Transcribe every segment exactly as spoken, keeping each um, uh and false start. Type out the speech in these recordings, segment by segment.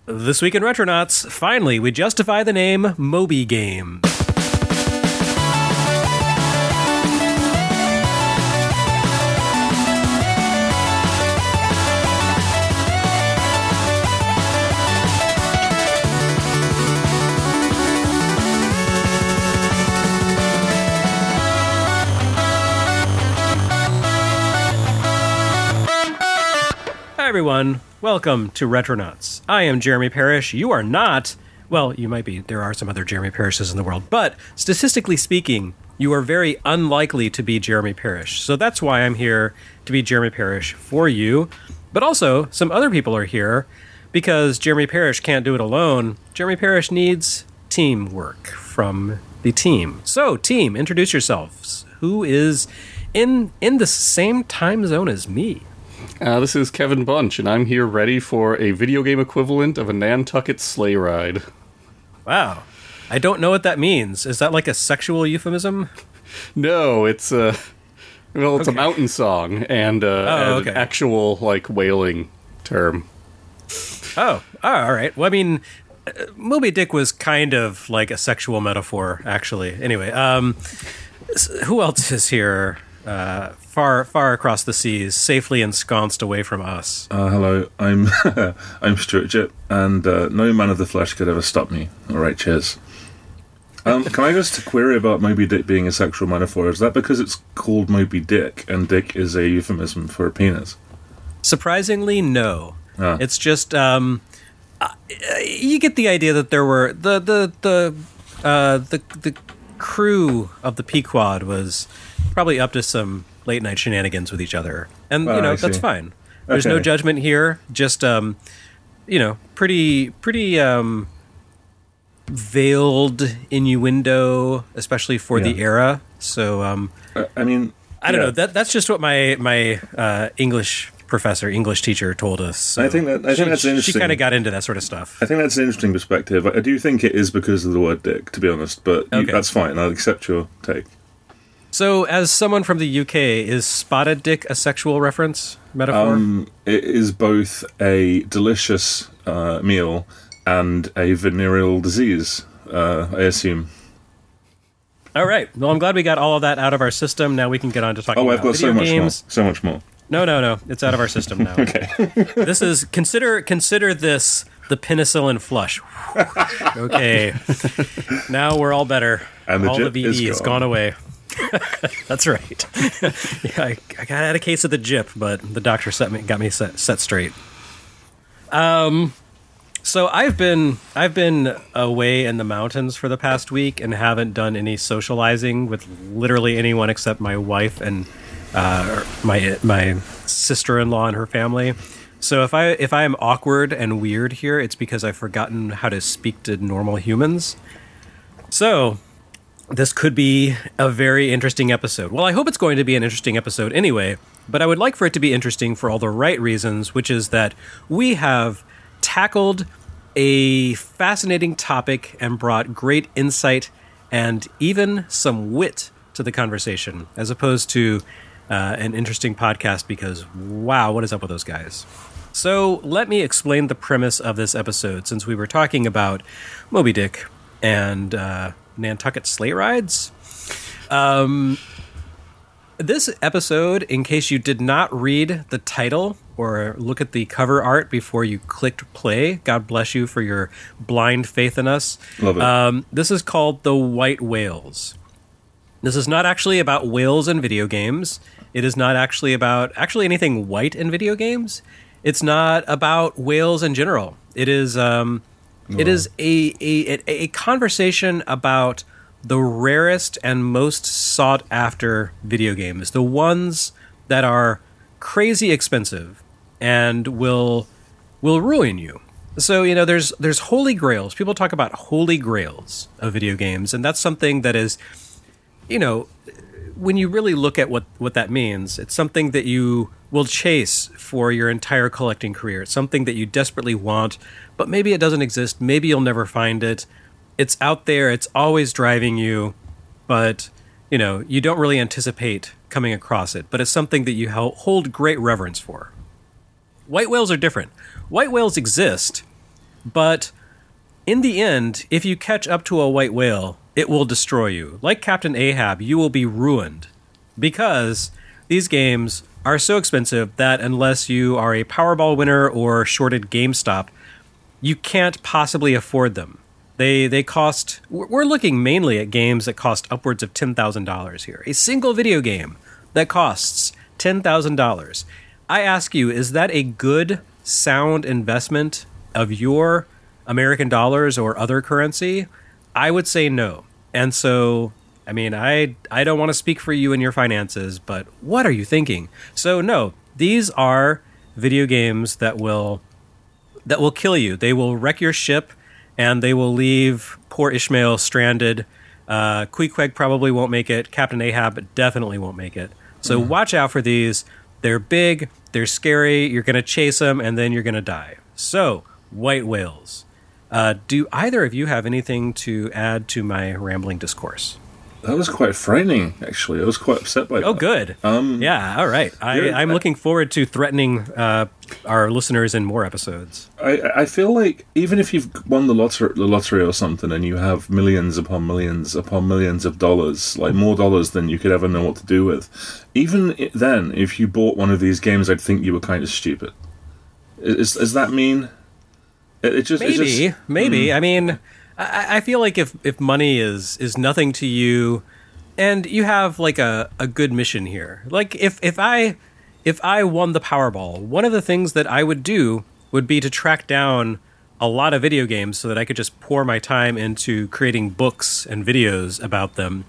This week in Retronauts, finally, we justify the name Moby Game. Hi everyone, welcome to Retronauts. I am Jeremy Parrish. You are not. Well, you might be. There are some other Jeremy Parrishes in the world. But statistically speaking, you are very unlikely to be Jeremy Parrish. So that's why I'm here to be Jeremy Parrish for you. But also, some other people are here because Jeremy Parrish can't do it alone. Jeremy Parrish needs teamwork from the team. So, team, introduce yourselves. Who is in in the same time zone as me? Uh, this is Kevin Bunch, and I'm here ready for a video game equivalent of a Nantucket sleigh ride. Wow. I don't know what that means. Is that like a sexual euphemism? No, it's a... Well, it's Okay. a mountain song, and, uh, Oh, and okay. an actual, like, whaling term. Oh, oh, all right. Well, I mean, uh, Moby Dick was kind of like a sexual metaphor, actually. Anyway, um, s- who else is here uh, far far across the seas, safely ensconced away from us? Uh, hello, I'm I'm Stuart Jip, and uh, no man of the flesh could ever stop me. All right, cheers. Um, can I just query about Moby Dick being a sexual metaphor? Is that because it's called Moby Dick, and dick is a euphemism for a penis? Surprisingly, no. Ah. It's just um, uh, you get the idea that there were the the the uh, the the crew of the Pequod was probably up to some late night shenanigans with each other, and you Ah, know I that's see. fine. There's no Okay. judgment here. Just um, you know, pretty pretty um, veiled innuendo, especially for the Yeah. era. So um, Uh, I mean, I don't yeah. know. That that's just what my my uh, English professor, English teacher, told us. So I think that- I think she, that's She interesting. kind of got into that sort of stuff. I think that's an interesting perspective. I I do think it is because of the word dick, to be honest, but you, Okay. that's fine. I'll accept your take. So, as someone from the U K, is spotted dick a sexual reference metaphor? Um, it is both a delicious uh, meal and a venereal disease, uh, I assume. All right. Well, I'm glad we got all of that out of our system. Now we can get on to talking Oh, about I've got video so much games. more. So much more. No, no, no. It's out of our system now. Okay. This is consider consider this the penicillin flush. Okay. Now we're all better. And the all the jip V is D has gone. gone away. That's right. Yeah, I, I got had a case of the jip, but the doctor set me got me set, set straight. Um, so I've been I've been away in the mountains for the past week and haven't done any socializing with literally anyone except my wife and uh, my my sister-in-law and her family. So if I if I am awkward and weird here, it's because I've forgotten how to speak to normal humans. So this could be a very interesting episode. Well, I hope it's going to be an interesting episode anyway, but I would like for it to be interesting for all the right reasons, which is that we have tackled a fascinating topic and brought great insight and even some wit to the conversation, as opposed to uh, an interesting podcast because, wow, what is up with those guys? So let me explain the premise of this episode, since we were talking about Moby Dick and uh, Nantucket sleigh rides. Um, this episode, in case you did not read the title or look at the cover art before you clicked play, God bless you for your blind faith in us. Love it. Um, this is called The White Whales. This is not actually about whales in video games. It is not actually about actually anything white in video games. It's not about whales in general. It is um, it is a, a a conversation about the rarest and most sought after video games, the ones that are crazy expensive and will will ruin you. So, you know, there's there's holy grails. People talk about holy grails of video games, and that's something that is, you know, when you really look at what, what that means, it's something that you will chase for your entire collecting career. It's something that you desperately want, but maybe it doesn't exist. Maybe you'll never find it. It's out there. It's always driving you, but, you know, you don't really anticipate coming across it. But it's something that you hold great reverence for. White whales are different. White whales exist But in the end, if you catch up to a white whale, it will destroy you. Like Captain Ahab, you will be ruined. Because these games are so expensive that unless you are a Powerball winner or shorted GameStop, you can't possibly afford them. They they cost... We're looking mainly at games that cost upwards of ten thousand dollars here. A single video game that costs ten thousand dollars. I ask you, is that a good, sound investment of your American dollars or other currency? I would say no. And so, I mean, I I don't want to speak for you and your finances, but what are you thinking? So no, these are video games that will that will kill you. They will wreck your ship, and they will leave poor Ishmael stranded. Uh, Queequeg probably won't make it. Captain Ahab definitely won't make it. So mm. watch out for these. They're big, they're scary, you're going to chase them, and then you're going to die. So, white whales. Uh, do either of you have anything to add to my rambling discourse? That was quite frightening, actually. I was quite upset by that. Oh, good. Um, yeah, all right. I, I'm looking forward to threatening uh, our listeners in more episodes. I, I feel like even if you've won the lottery, the lottery or something and you have millions upon millions upon millions of dollars, like more dollars than you could ever know what to do with, even then, if you bought one of these games, I'd think you were kind of stupid. Is, is that mean? It, it just, maybe, it just, maybe. Mm. I mean... I feel like if, if money is, is nothing to you, and you have like a, a good mission here, like if, if I if I won the Powerball, one of the things that I would do would be to track down a lot of video games so that I could just pour my time into creating books and videos about them.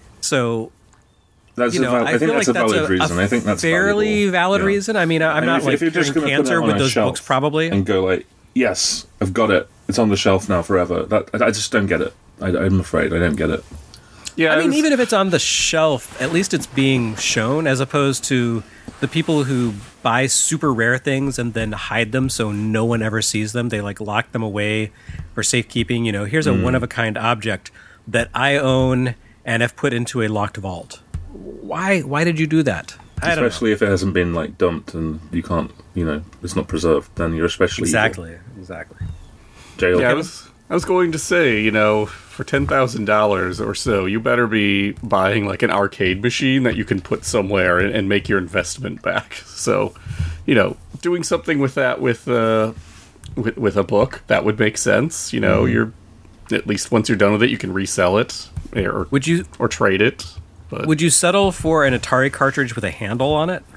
So, that's you know, val- I, I think feel that's like a valid that's a, reason. A I think that's fairly valuable. valid yeah. reason. I mean, I'm and not if, like if you're just curing cancer with those books, probably, and go like, yes, I've got it. It's on the shelf now forever. That I just don't get it. I, I'm afraid I don't get it. Yeah, I mean, was, even if it's on the shelf, at least it's being shown, as opposed to the people who buy super rare things and then hide them so no one ever sees them. They like lock them away for safekeeping. You know, here's a mm. one of a kind object that I own and have put into a locked vault. Why? Why did you do that? I especially if it hasn't been like dumped and you can't, you know, it's not preserved. Then you're especially exactly, evil. exactly. Jail. Yeah, I was, I was going to say, you know, for ten thousand dollars or so, you better be buying like an arcade machine that you can put somewhere and, and make your investment back. So, you know, doing something with that with uh, with, with a book, that would make sense. You know, mm. you're at least once you're done with it, you can resell it or would you or trade it. But, would you settle for an Atari cartridge with a handle on it?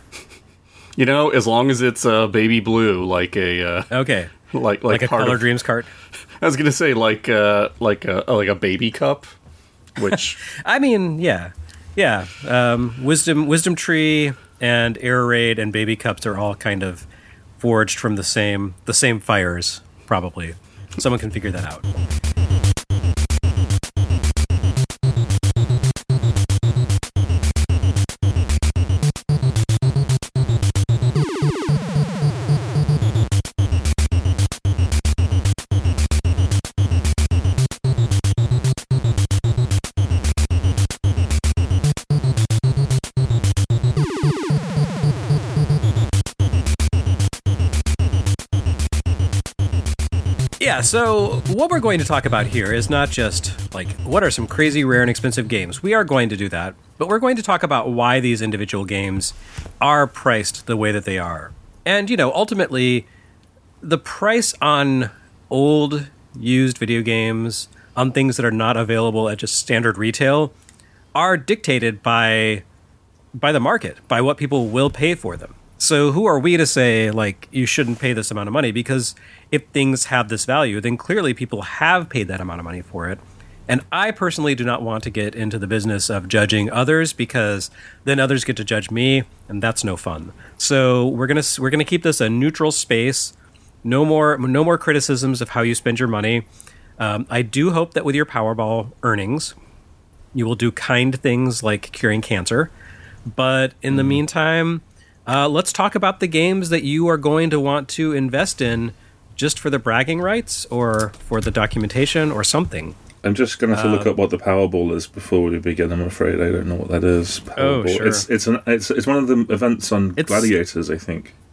You know, as long as it's uh, baby blue, like a uh, okay. Like, like, like a Color of, Dreams cart. I was gonna say like uh, like a like a baby cup, which I mean, yeah, yeah. Um, wisdom, wisdom tree, and air raid and baby cups are all kind of forged from the same the same fires. Probably, someone can figure that out. Yeah, so what we're going to talk about here is not just, like, what are some crazy, rare, and expensive games. We are going to do that, but we're going to talk about why these individual games are priced the way that they are. And, you know, ultimately, the price on old, used video games, on things that are not available at just standard retail, are dictated by by the market, by what people will pay for them. So who are we to say, like, you shouldn't pay this amount of money? Because if things have this value, then clearly people have paid that amount of money for it. And I personally do not want to get into the business of judging others, because then others get to judge me, and that's no fun. So we're gonna we're gonna keep this a neutral space. No more no more criticisms of how you spend your money. Um, I do hope that with your Powerball earnings, you will do kind things like curing cancer. But in the meantime, uh, let's talk about the games that you are going to want to invest in just for the bragging rights or for the documentation or something. I'm just going to have to look uh, up what the Powerball is before we begin. I'm afraid I don't know what that is. Powerball. Oh, sure. It's it's an it's it's one of the events on It's, Gladiators, I think.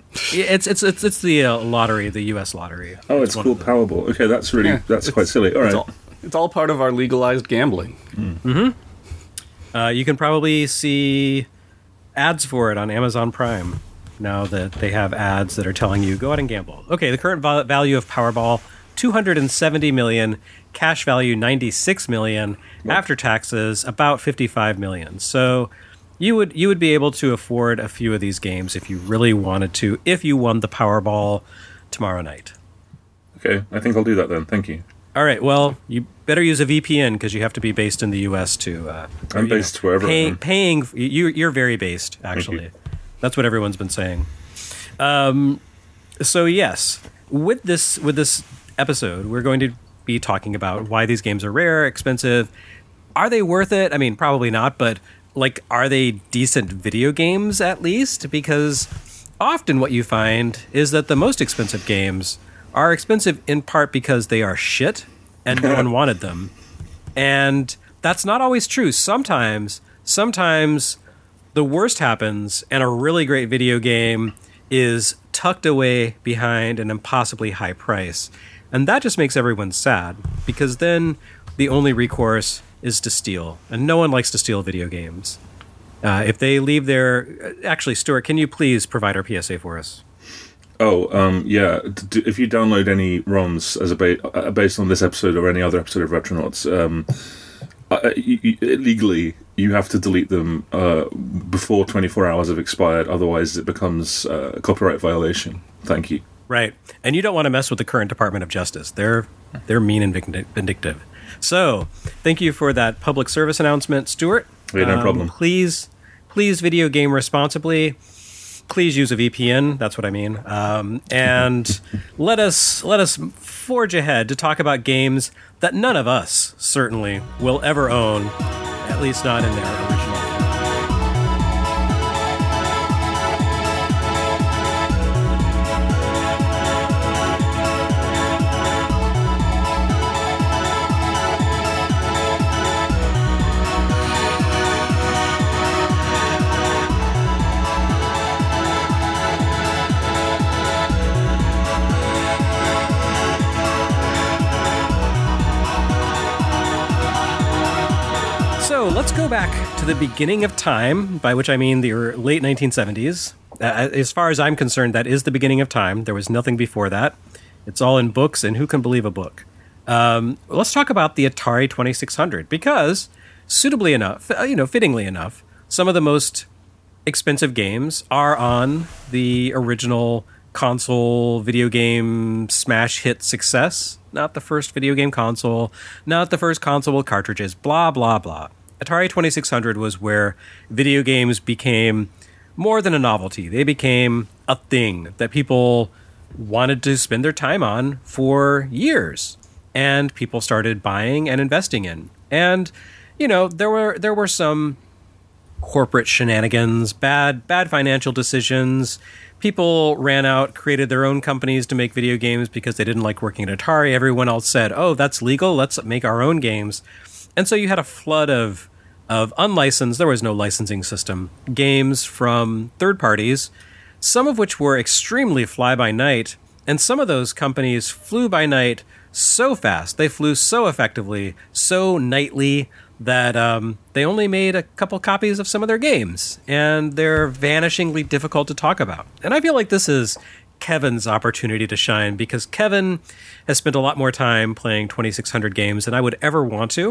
It's it's it's it's the uh, lottery, the U S lottery. Oh, it's, it's called Powerball. Okay, that's really yeah, that's quite silly. All right, it's all, it's all part of our legalized gambling. Mm. Mm-hmm. Uh, you can probably see ads for it on Amazon Prime now that they have ads that are telling you go out and gamble. Okay, the current val- value of Powerball two hundred seventy million, cash value ninety-six million, what? After taxes about fifty-five million. So. You would you would be able to afford a few of these games if you really wanted to, if you won the Powerball tomorrow night. Okay, I think I'll do that then. Thank you. All right, well, you better use a V P N because you have to be based in the U S to... Uh, I'm or, based know, wherever pay, I am. Paying, you, you're very based, actually. That's what everyone's been saying. Um, so, yes, with this with this episode, we're going to be talking about why these games are rare, expensive. Are they worth it? I mean, probably not, but... Like, are they decent video games, at least? Because often what you find is that the most expensive games are expensive in part because they are shit and no one wanted them. And that's not always true. Sometimes, sometimes the worst happens and a really great video game is tucked away behind an impossibly high price. And that just makes everyone sad because then the only recourse is to steal, and no one likes to steal video games. Uh, if they leave their... Actually, Stuart, can you please provide our P S A for us? Oh, um, yeah. D- if you download any ROMs as a ba- uh, based on this episode or any other episode of Retronauts, um, uh, you, you, legally, you have to delete them uh, before twenty-four hours have expired, otherwise it becomes uh, a copyright violation. Thank you. Right. And you don't want to mess with the current Department of Justice. They're they're mean and vindictive. So, thank you for that public service announcement, Stuart. Yeah, no um, problem. Please, please video game responsibly. Please use a V P N. That's what I mean. Um, and let us let us forge ahead to talk about games that none of us certainly will ever own, at least not in their original. So let's go back to the beginning of time, by which I mean the late nineteen seventies. Uh, as far as I'm concerned, that is the beginning of time. There was nothing before that. It's all in books, and who can believe a book? Um, let's talk about the Atari twenty-six hundred, because suitably enough, you know, fittingly enough, some of the most expensive games are on the original console video game smash hit success. Not the first video game console, not the first console with cartridges, blah, blah, blah. Atari twenty-six hundred was where video games became more than a novelty. They became a thing that people wanted to spend their time on for years. And people started buying and investing in. And, you know, there were there were some corporate shenanigans, bad bad financial decisions. People ran out, created their own companies to make video games because they didn't like working at Atari. Everyone else said, oh, that's legal, let's make our own games. And so you had a flood of of unlicensed, there was no licensing system, games from third parties, some of which were extremely fly-by-night, and some of those companies flew by night so fast, they flew so effectively, so nightly, that um, they only made a couple copies of some of their games, and they're vanishingly difficult to talk about. And I feel like this is Kevin's opportunity to shine, because Kevin has spent a lot more time playing twenty-six hundred games than I would ever want to.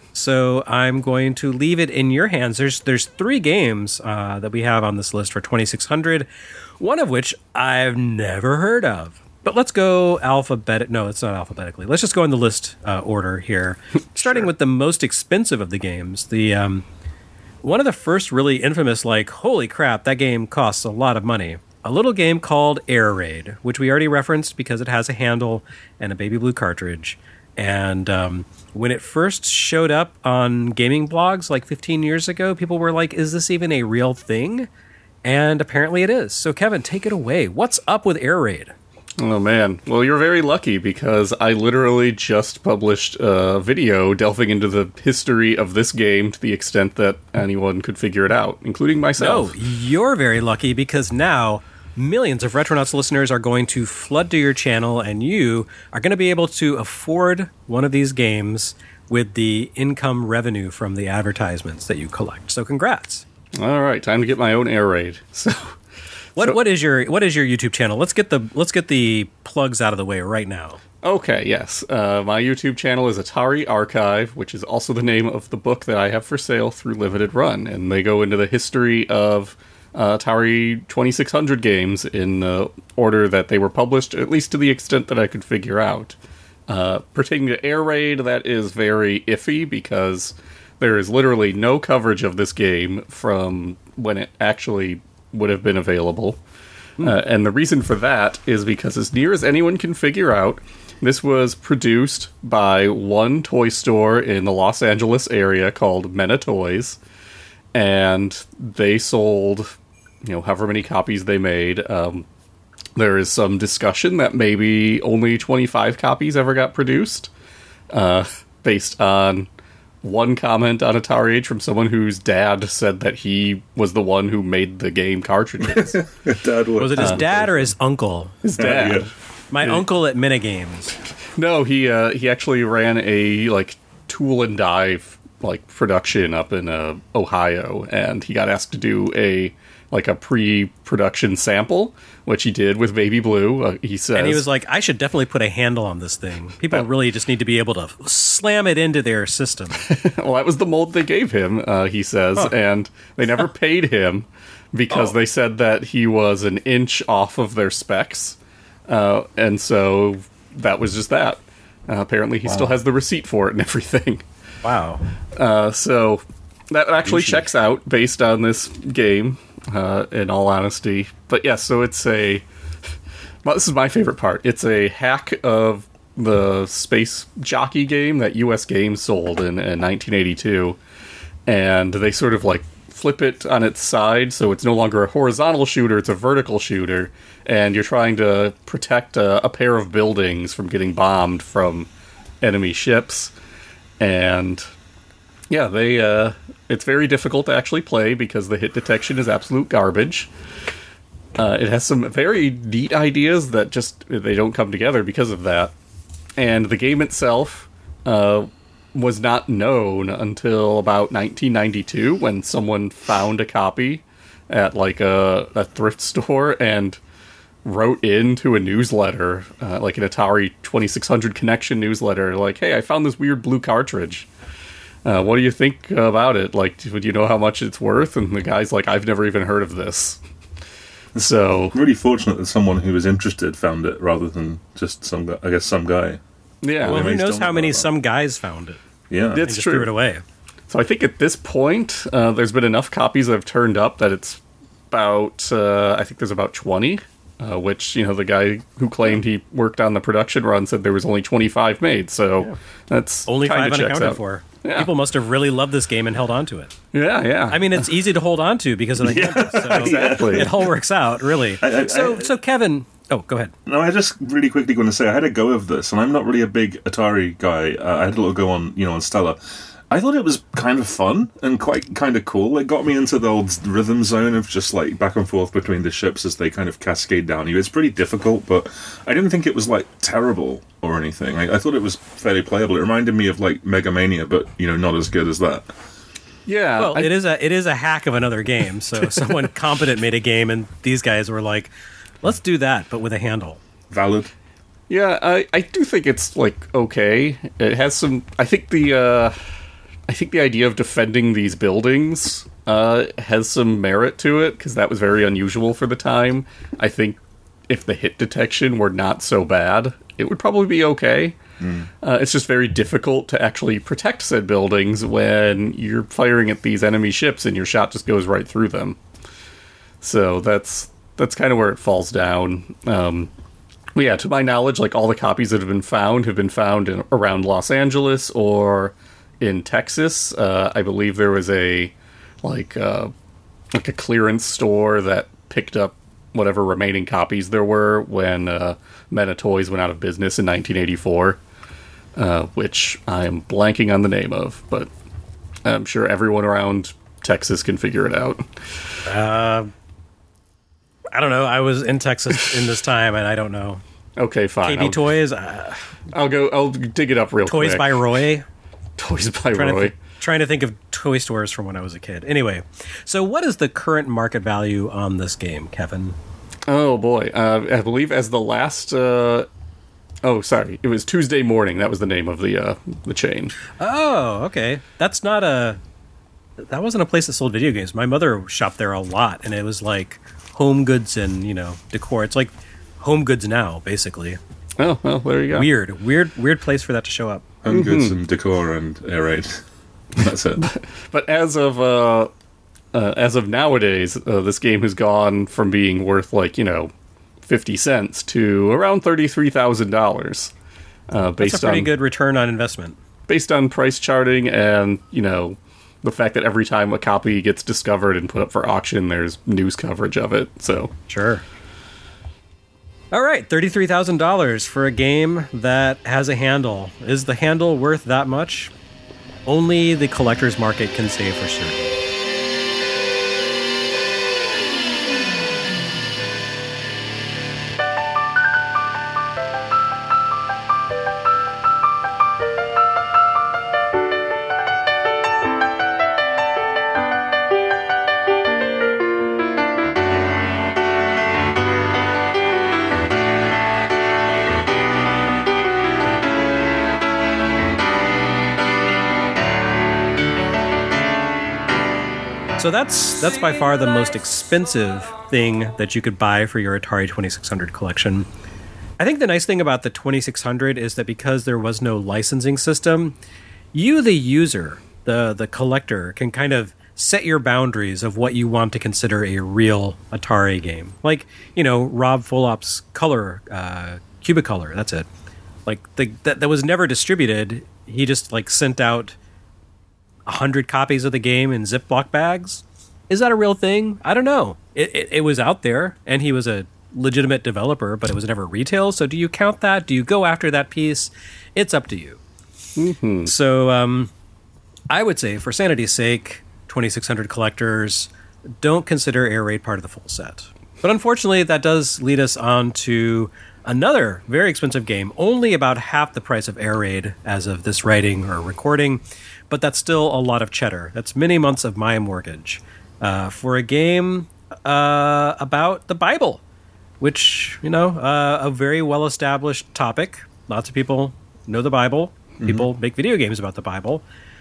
So I'm going to leave it in your hands. There's there's three games uh, that we have on this list for twenty-six hundred, one of which I've never heard of. But let's go alphabetic. No, it's not alphabetically. Let's just go in the list uh, order here, starting Sure. with the most expensive of the games. The um, one of the first really infamous, like, holy crap, that game costs a lot of money. A little game called Air Raid, which we already referenced because it has a handle and a baby blue cartridge. And um, when it first showed up on gaming blogs like fifteen years ago, people were like, is this even a real thing? And apparently it is. So Kevin, take it away. What's up with Air Raid? Oh, man. Well, you're very lucky because I literally just published a video delving into the history of this game to the extent that anyone could figure it out, including myself. No, you're very lucky because now millions of Retronauts listeners are going to flood to your channel, and you are going to be able to afford one of these games with the income revenue from the advertisements that you collect. So congrats. All right, time to get my own air raid. So, what so, what is your what is your YouTube channel? Let's get the let's get the plugs out of the way right now. Okay, yes. Uh, my YouTube channel is Atari Archive, which is also the name of the book that I have for sale through Limited Run, and they go into the history of uh, Atari twenty-six hundred games in the order that they were published, at least to the extent that I could figure out. Uh, pertaining to Air Raid, that is very iffy because there is literally no coverage of this game from when it actually would have been available. Hmm. Uh, and the reason for that is because, as near as anyone can figure out, this was produced by one toy store in the Los Angeles area called Mena Toys, and they sold, you know, however many copies they made. Um, there is some discussion that maybe only twenty-five copies ever got produced, uh, based on one comment on Atari Age from someone whose dad said that he was the one who made the game cartridges. Dad was, Was it his um, dad or his uncle? His dad. Yeah, yeah. My yeah. uncle at Minigames. No, he uh, he actually ran a like tool and die like production up in uh, Ohio, and he got asked to do a like a pre-production sample, which he did with Baby Blue. Uh, he says, and he was like, "I should definitely put a handle on this thing. People yeah. really just need to be able to slam it into their system." Well, that was the mold they gave him, uh, he says, huh. and they never paid him because oh. they said that he was an inch off of their specs. Uh, and so that was just that. Uh, apparently, he wow. still has the receipt for it and everything. Wow. Uh, so that actually checks out based on this game, uh, in all honesty. But yes, yeah, so it's a... Well, this is my favorite part. It's a hack of the Space Jockey game that U S Games sold in, in nineteen eighty-two. And they sort of like flip it on its side, so it's no longer a horizontal shooter, it's a vertical shooter, and you're trying to protect a, a pair of buildings from getting bombed from enemy ships. And yeah, they uh, it's very difficult to actually play because the hit detection is absolute garbage. Uh, it has some very neat ideas that just, they don't come together because of that. And the game itself uh, was not known until about nineteen ninety-two when someone found a copy at like a, a thrift store and wrote into a newsletter, uh, like an Atari twenty-six hundred Connection newsletter, like, "Hey, I found this weird blue cartridge. Uh, what do you think about it? Like, do you know how much it's worth?" And the guy's like, "I've never even heard of this." So really fortunate that someone who was interested found it rather than just some guy, I guess some guy. Yeah. Well, who knows how many some guys found it? Yeah, that's just true. Threw it away. So I think at this point, uh, there's been enough copies that have turned up that it's about, uh, I think there's about twenty, uh, which, you know, the guy who claimed he worked on the production run said there was only twenty-five made, so yeah. that's only five unaccounted out. for. Yeah. People must have really loved this game and held on to it. Yeah, yeah. I mean, it's easy to hold on to because of the yeah, campus, so exactly. It all works out, really. I, I, so, I, so Kevin... Oh, go ahead. No, I just really quickly going to say I had a go of this, and I'm not really a big Atari guy. Uh, I had a little go on, you know, on Stella. I thought it was kind of fun and quite kind of cool. It got me into the old rhythm zone of just like back and forth between the ships as they kind of cascade down you. It's pretty difficult, but I didn't think it was like terrible or anything. I, I thought it was fairly playable. It reminded me of like Mega Mania, but you know, not as good as that. Yeah, well, I, it is a it is a hack of another game. So someone competent made a game, and these guys were like, "Let's do that, but with a handle." Valid. Yeah, I I do think it's like okay. It has some. I think the. Uh, I think the idea of defending these buildings uh, has some merit to it, because that was very unusual for the time. I think if the hit detection were not so bad, it would probably be okay. Mm. Uh, it's just very difficult to actually protect said buildings when you're firing at these enemy ships and your shot just goes right through them. So that's that's kind of where it falls down. Um, but yeah, to my knowledge, like all the copies that have been found have been found in, around Los Angeles or in Texas. uh, I believe there was a like uh, like a clearance store that picked up whatever remaining copies there were when uh, Mena Toys went out of business in nineteen eighty-four, uh, which I'm blanking on the name of, but I'm sure everyone around Texas can figure it out. Uh, I don't know. I was in Texas in this time, and I don't know. Okay, fine. K B I'll, Toys. Uh, I'll go. I'll dig it up real Toys quick. by Roy. Toys by Trying to, Roy. th- trying to think of toy stores from when I was a kid. Anyway, so what is the current market value on this game, Kevin? Oh boy, uh, I believe as the last. Uh, oh, sorry, it was Tuesday Morning. That was the name of the uh, the chain. Oh, okay. That's not a. That wasn't a place that sold video games. My mother shopped there a lot, and it was like home goods and you know decor. It's like Home Goods now, basically. Oh well, there you go. Weird, weird, weird place for that to show up. Home goods and decor and air raid. That's it. But as of uh, uh, as of nowadays, uh, this game has gone from being worth like you know fifty cents to around thirty three thousand dollars. Uh, based That's a pretty on good return on investment. based on price charting and you know the fact that every time a copy gets discovered and put up for auction, there's news coverage of it. So Sure. All right, thirty-three thousand dollars for a game that has a handle. Is the handle worth that much? Only the collector's market can say for certain. So that's that's by far the most expensive thing that you could buy for your Atari twenty-six hundred collection. I think the nice thing about the twenty-six hundred is that because there was no licensing system, you, the user, the the collector, can kind of set your boundaries of what you want to consider a real Atari game. Like, you know, Rob Folop's Color, uh, Cubicolor, that's it. Like, the, that, that was never distributed. He just, like, sent out one hundred copies of the game in Ziploc bags. Is that a real thing? I don't know. It, it, it was out there, and he was a legitimate developer, but it was never retail. So do you count that? Do you go after that piece? It's up to you. Mm-hmm. So um, I would say, for sanity's sake, twenty-six hundred collectors, don't consider Air Raid part of the full set. But unfortunately, that does lead us on to another very expensive game, only about half the price of Air Raid as of this writing or recording, but that's still a lot of cheddar. That's many months of my mortgage uh, for a game uh, about the Bible, which, you know, uh, a very well-established topic. Lots of people know the Bible. People mm-hmm. make video games about the Bible.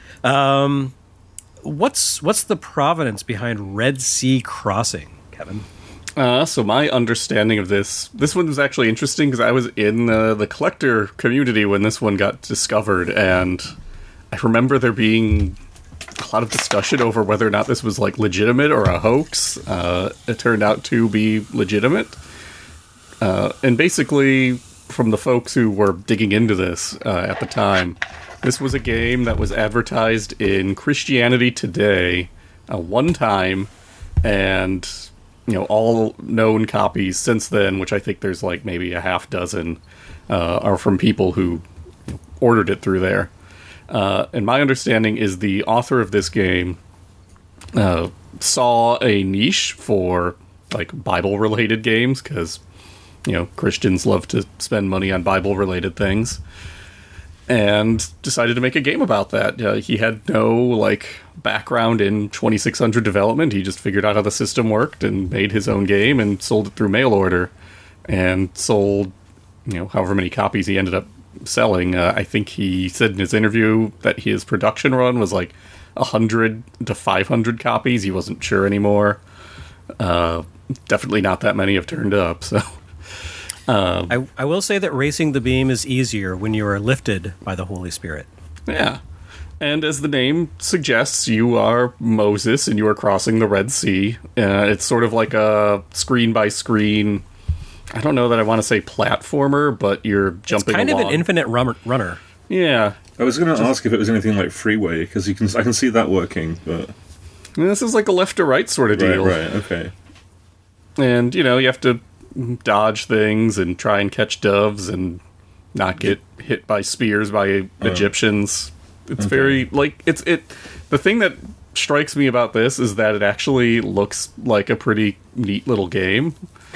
Um, what's what's the provenance behind Red Sea Crossing, Kevin? Uh, so my understanding of this, this one was actually interesting because I was in uh, the collector community when this one got discovered, and I remember there being a lot of discussion over whether or not this was like legitimate or a hoax. Uh, it turned out to be legitimate. Uh, and basically, from the folks who were digging into this uh, at the time, this was a game that was advertised in Christianity Today uh, one time, and you know, all known copies since then, which I think there's like maybe a half dozen, uh, are from people who you know, ordered it through there. Uh, and my understanding is the author of this game uh, saw a niche for like Bible-related games, because you know Christians love to spend money on Bible-related things, and decided to make a game about that. Uh, he had no like background in twenty-six hundred development. He just figured out how the system worked and made his own game and sold it through mail order, and sold you know however many copies he ended up selling. Uh, I think he said in his interview that his production run was like one hundred to five hundred copies. He wasn't sure anymore. Uh, definitely not that many have turned up, so... Um, I, I will say that racing the beam is easier when you are lifted by the Holy Spirit. Yeah. And as the name suggests, you are Moses and you are crossing the Red Sea. Uh, it's sort of like a screen-by-screen... I don't know that I want to say platformer, but you're jumping along. It's kind along. of an infinite run- runner. Yeah. I was going to ask if it was anything like Freeway, because you can I can see that working, but... This is like a left to right sort of deal. Right, right, okay. And, you know, you have to dodge things and try and catch doves and not get hit by spears by oh. Egyptians. It's okay. very, like, it's, it, the thing that strikes me about this is that it actually looks like a pretty neat little game.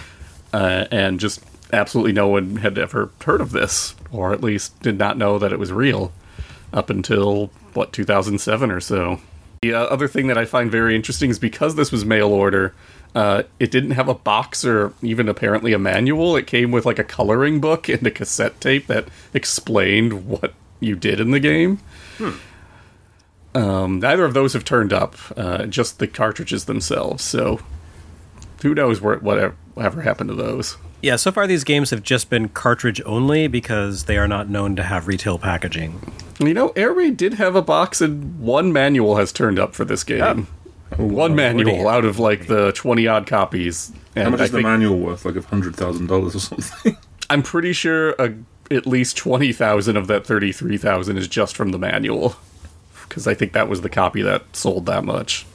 uh, and just absolutely no one had ever heard of this, or at least did not know that it was real, up until, what, two thousand seven or so. The uh, other thing that I find very interesting is because this was mail order, uh, it didn't have a box or even apparently a manual. It came with like a coloring book and a cassette tape that explained what you did in the game. Hmm. Um, neither of those have turned up, uh, just the cartridges themselves, so who knows where, whatever, whatever happened to those. Yeah, so far these games have just been cartridge only because they are not known to have retail packaging. You know, Air Raid did have a box and one manual has turned up for this game. Oh. One manual out of like the twenty-odd copies. And How much I is the manual worth? Like one hundred thousand dollars or something? I'm pretty sure a, at least twenty thousand of that thirty-three thousand is just from the manual. Because I think that was the copy that sold that much.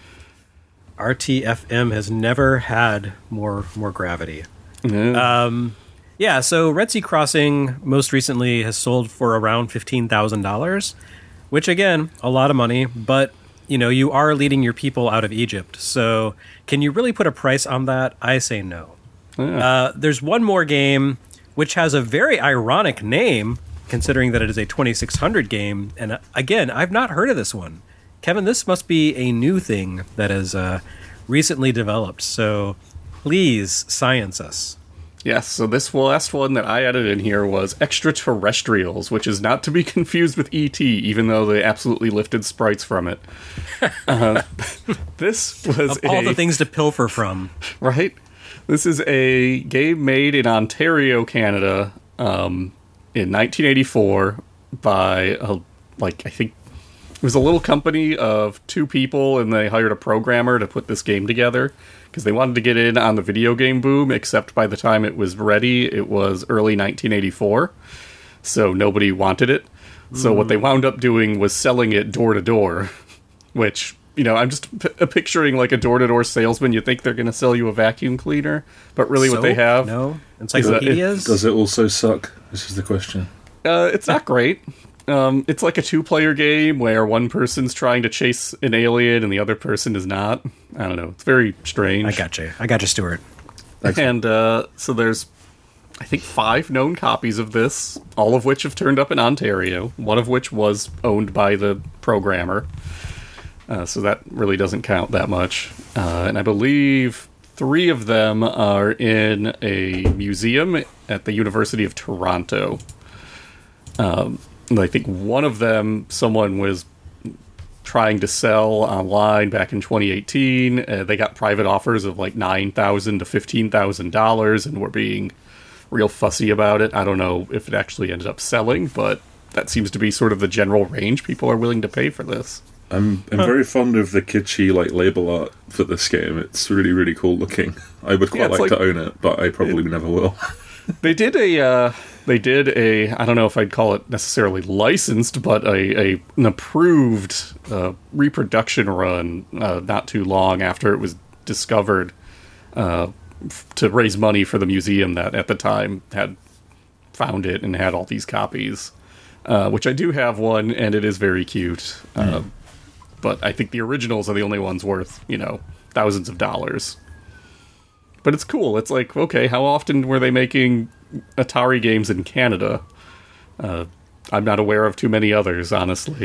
R T F M has never had more more gravity. Yeah. Um, yeah, so Red Sea Crossing most recently has sold for around fifteen thousand dollars, which, again, a lot of money, but, you know, you are leading your people out of Egypt. So can you really put a price on that? I say no. Yeah. Uh, there's one more game, which has a very ironic name, considering that it is a twenty-six hundred game. And, uh, again, I've not heard of this one. Kevin, this must be a new thing that has uh, recently developed. So please science us. Yes, so this last one that I added in here was Extraterrestrials, which is not to be confused with E T, even though they absolutely lifted sprites from it. Uh, this was of all a, the things to pilfer from. Right? This is a game made in Ontario, Canada, um, in nineteen eighty-four by, a, like, I think it was a little company of two people, and they hired a programmer to put this game together. Because they wanted to get in on the video game boom, except by the time it was ready, it was early nineteen eighty-four, so nobody wanted it. So mm. what they wound up doing was selling it door to door, which, you know, I'm just p- picturing like a door to door salesman. You think they're going to sell you a vacuum cleaner, but really Soap? what they have... No? Encyclopedias? Does it also suck? This is the question. Uh, it's not great. Um, it's like a two-player game where one person's trying to chase an alien and the other person is not. I don't know. It's very strange. I got you. I got you, Stuart. And uh, so there's, I think, five known copies of this, all of which have turned up in Ontario, one of which was owned by the programmer. Uh, so that really doesn't count that much. Uh, and I believe three of them are in a museum at the University of Toronto. Um... I think one of them, someone was trying to sell online back in twenty eighteen. Uh, they got private offers of like nine thousand dollars to fifteen thousand dollars and were being real fussy about it. I don't know if it actually ended up selling, but that seems to be sort of the general range people are willing to pay for this. I'm I'm huh. very fond of the kitschy like label art for this game. It's really, really cool looking. I would quite yeah, like, like to own it, but I probably it, never will. They did a... Uh, They did a, I don't know if I'd call it necessarily licensed, but a, a an approved uh, reproduction run uh, not too long after it was discovered uh, f- to raise money for the museum that at the time had found it and had all these copies, uh, which I do have one, and it is very cute. Mm. Uh, but I think the originals are the only ones worth, you know, thousands of dollars. But it's cool. It's like, okay, how often were they making Atari games in Canada? Uh, I'm not aware of too many others, honestly.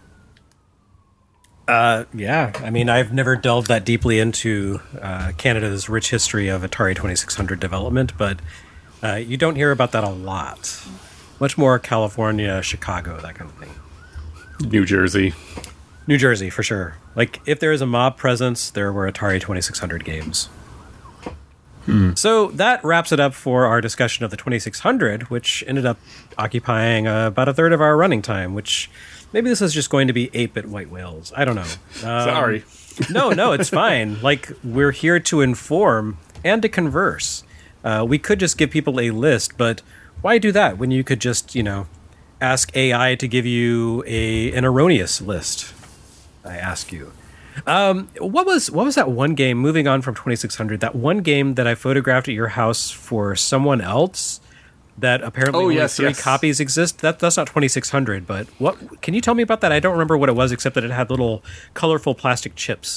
Uh, yeah, I mean, I've never delved that deeply into uh, Canada's rich history of Atari twenty-six hundred development, but uh, you don't hear about that a lot. Much more California, Chicago, that kind of thing. New Jersey. New Jersey, for sure. Like, if there is a mob presence, there were Atari twenty-six hundred games. Hmm. So that wraps it up for our discussion of the twenty-six hundred, which ended up occupying uh, about a third of our running time, which maybe this is just going to be eight-bit white whales. I don't know. Um, Sorry. no, no, it's fine. Like, we're here to inform and to converse. Uh, we could just give people a list, but why do that when you could just, you know, ask A I to give you a an erroneous list? I ask you. Um, what was what was that one game, moving on from twenty-six hundred, that one game that I photographed at your house for someone else that apparently oh, only yes, three yes. copies exist? That That's not twenty-six hundred, but what? Can you tell me about that? I don't remember what it was, except that it had little colorful plastic chips.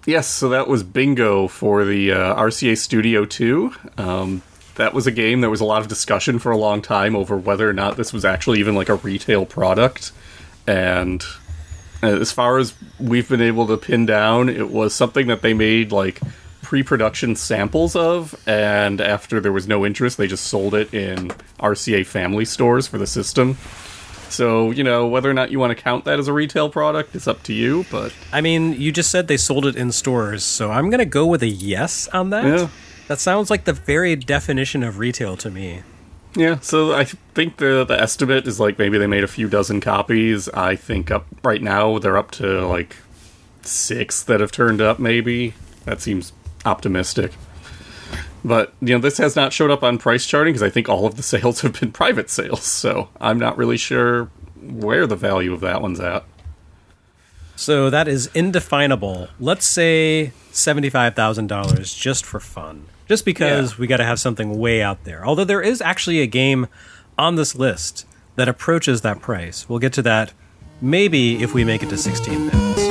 Yes, so that was Bingo for the uh, R C A Studio two. Um, that was a game there was a lot of discussion for a long time over whether or not this was actually even like a retail product. And as far as we've been able to pin down, it was something that they made like pre-production samples of, and after there was no interest, they just sold it in R C A family stores for the system. So, you know, whether or not you want to count that as a retail product, it's up to you, but... I mean, you just said they sold it in stores, so I'm going to go with a yes on that. Yeah. That sounds like the very definition of retail to me. Yeah, so I think the the estimate is like maybe they made a few dozen copies. I think up right now they're up to like six that have turned up, maybe. That seems optimistic. But, you know, this has not showed up on price charting because I think all of the sales have been private sales, so I'm not really sure where the value of that one's at. So that is indefinable. Let's say seventy-five thousand dollars just for fun. Just because Yeah. we got to have something way out there. Although there is actually a game on this list that approaches that price. We'll get to that maybe if we make it to sixteen minutes.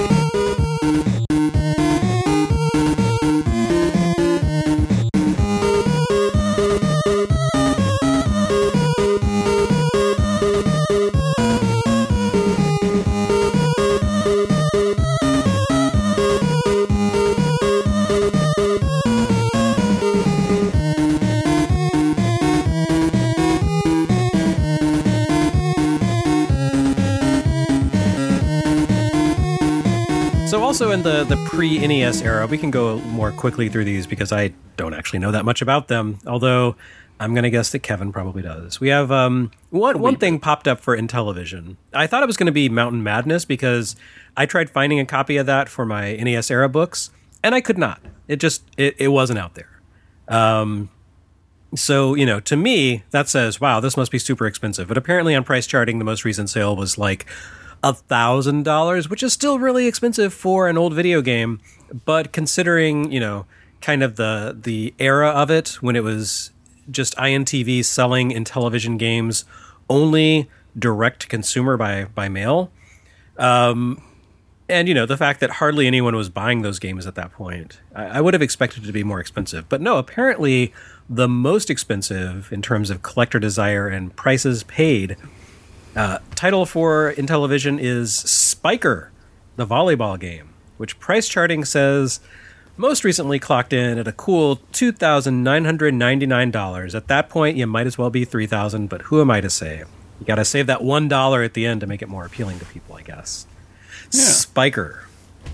So also in the, the pre-N E S era, we can go more quickly through these because I don't actually know that much about them, although I'm going to guess that Kevin probably does. We have um, one, one thing popped up for Intellivision. I thought it was going to be Mountain Madness because I tried finding a copy of that for my N E S era books, and I could not. It just, it, it wasn't out there. Um, so, you know, to me, that says, wow, this must be super expensive. But apparently on price charting, the most recent sale was like a thousand dollars, which is still really expensive for an old video game. But considering, you know, kind of the the era of it when it was just I N T V selling Intellivision games only direct to consumer by by mail, um, and you know the fact that hardly anyone was buying those games at that point, I, I would have expected it to be more expensive. But no, apparently the most expensive in terms of collector desire and prices paid. Uh, title for Intellivision is Spiker, the volleyball game, which price charting says most recently clocked in at a cool two thousand nine hundred ninety-nine dollars. At that point, you might as well be three thousand dollars, but who am I to say? You got to save that one dollar at the end to make it more appealing to people, I guess. Yeah. Spiker.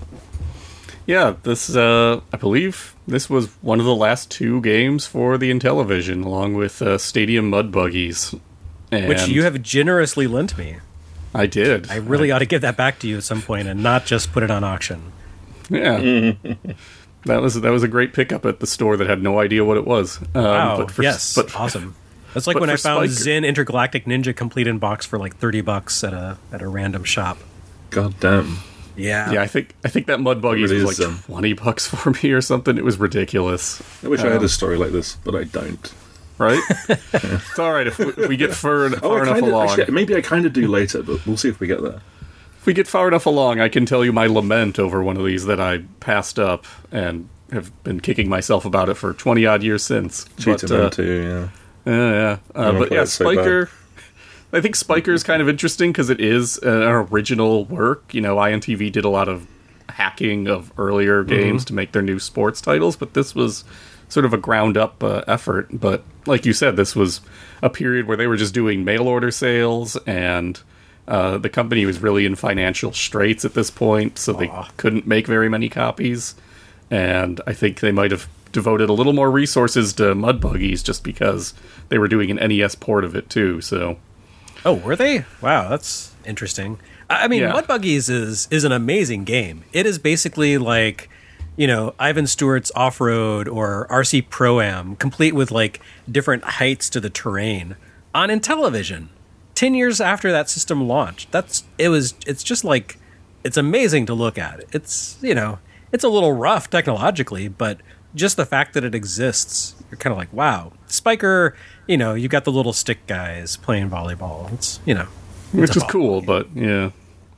Yeah, this, uh, I believe this was one of the last two games for the Intellivision, along with uh, Stadium Mud Buggies. And Which you have generously lent me. I did. I really ought to give that back to you at some point and not just put it on auction. Yeah. that was that was a great pickup at the store that had no idea what it was. Um, Wow, but for, yes, but, awesome. That's like but when I for found Spiker- Zen Intergalactic Ninja complete in box for like thirty bucks at a at a random shop. God damn. Yeah. Yeah, I think I think that Mud Buggies It was is, like um, twenty bucks for me or something. It was ridiculous. I wish I Um, had a story like this, but I don't. Right? It's all right if we, if we get far, far Oh, I enough kinda, along. actually, maybe I kind of do later, but we'll see if we get there. If we get far enough along, I can tell you my lament over one of these that I passed up and have been kicking myself about it for twenty odd years since. Cheetah But, uh, Man too, yeah. Yeah, yeah. Uh, wanna but play yeah, it so Spiker. I think Spiker is kind of interesting because it is an original work. You know, I N T V did a lot of hacking of earlier games to make their new sports titles, but this was sort of a ground-up uh, effort. But like you said, this was a period where they were just doing mail-order sales, and uh, the company was really in financial straits at this point, so they Aw. couldn't make very many copies. And I think they might have devoted a little more resources to Mud Buggies just because they were doing an N E S port of it too. So Oh, were they? Wow, that's interesting. I I mean, Yeah. Mud Buggies is is an amazing game. It is basically like, you know, Ivan Stewart's Off-Road or R C Pro-Am, complete with like different heights to the terrain on Intellivision. Ten years after that system launched, that's it was. It's just like it's amazing to look at. It's you know, it's a little rough technologically, but just the fact that it exists, you're kind of like, wow. Spiker, you know, you got the little stick guys playing volleyball. It's you know, which it's a is cool, volleyball game. but yeah.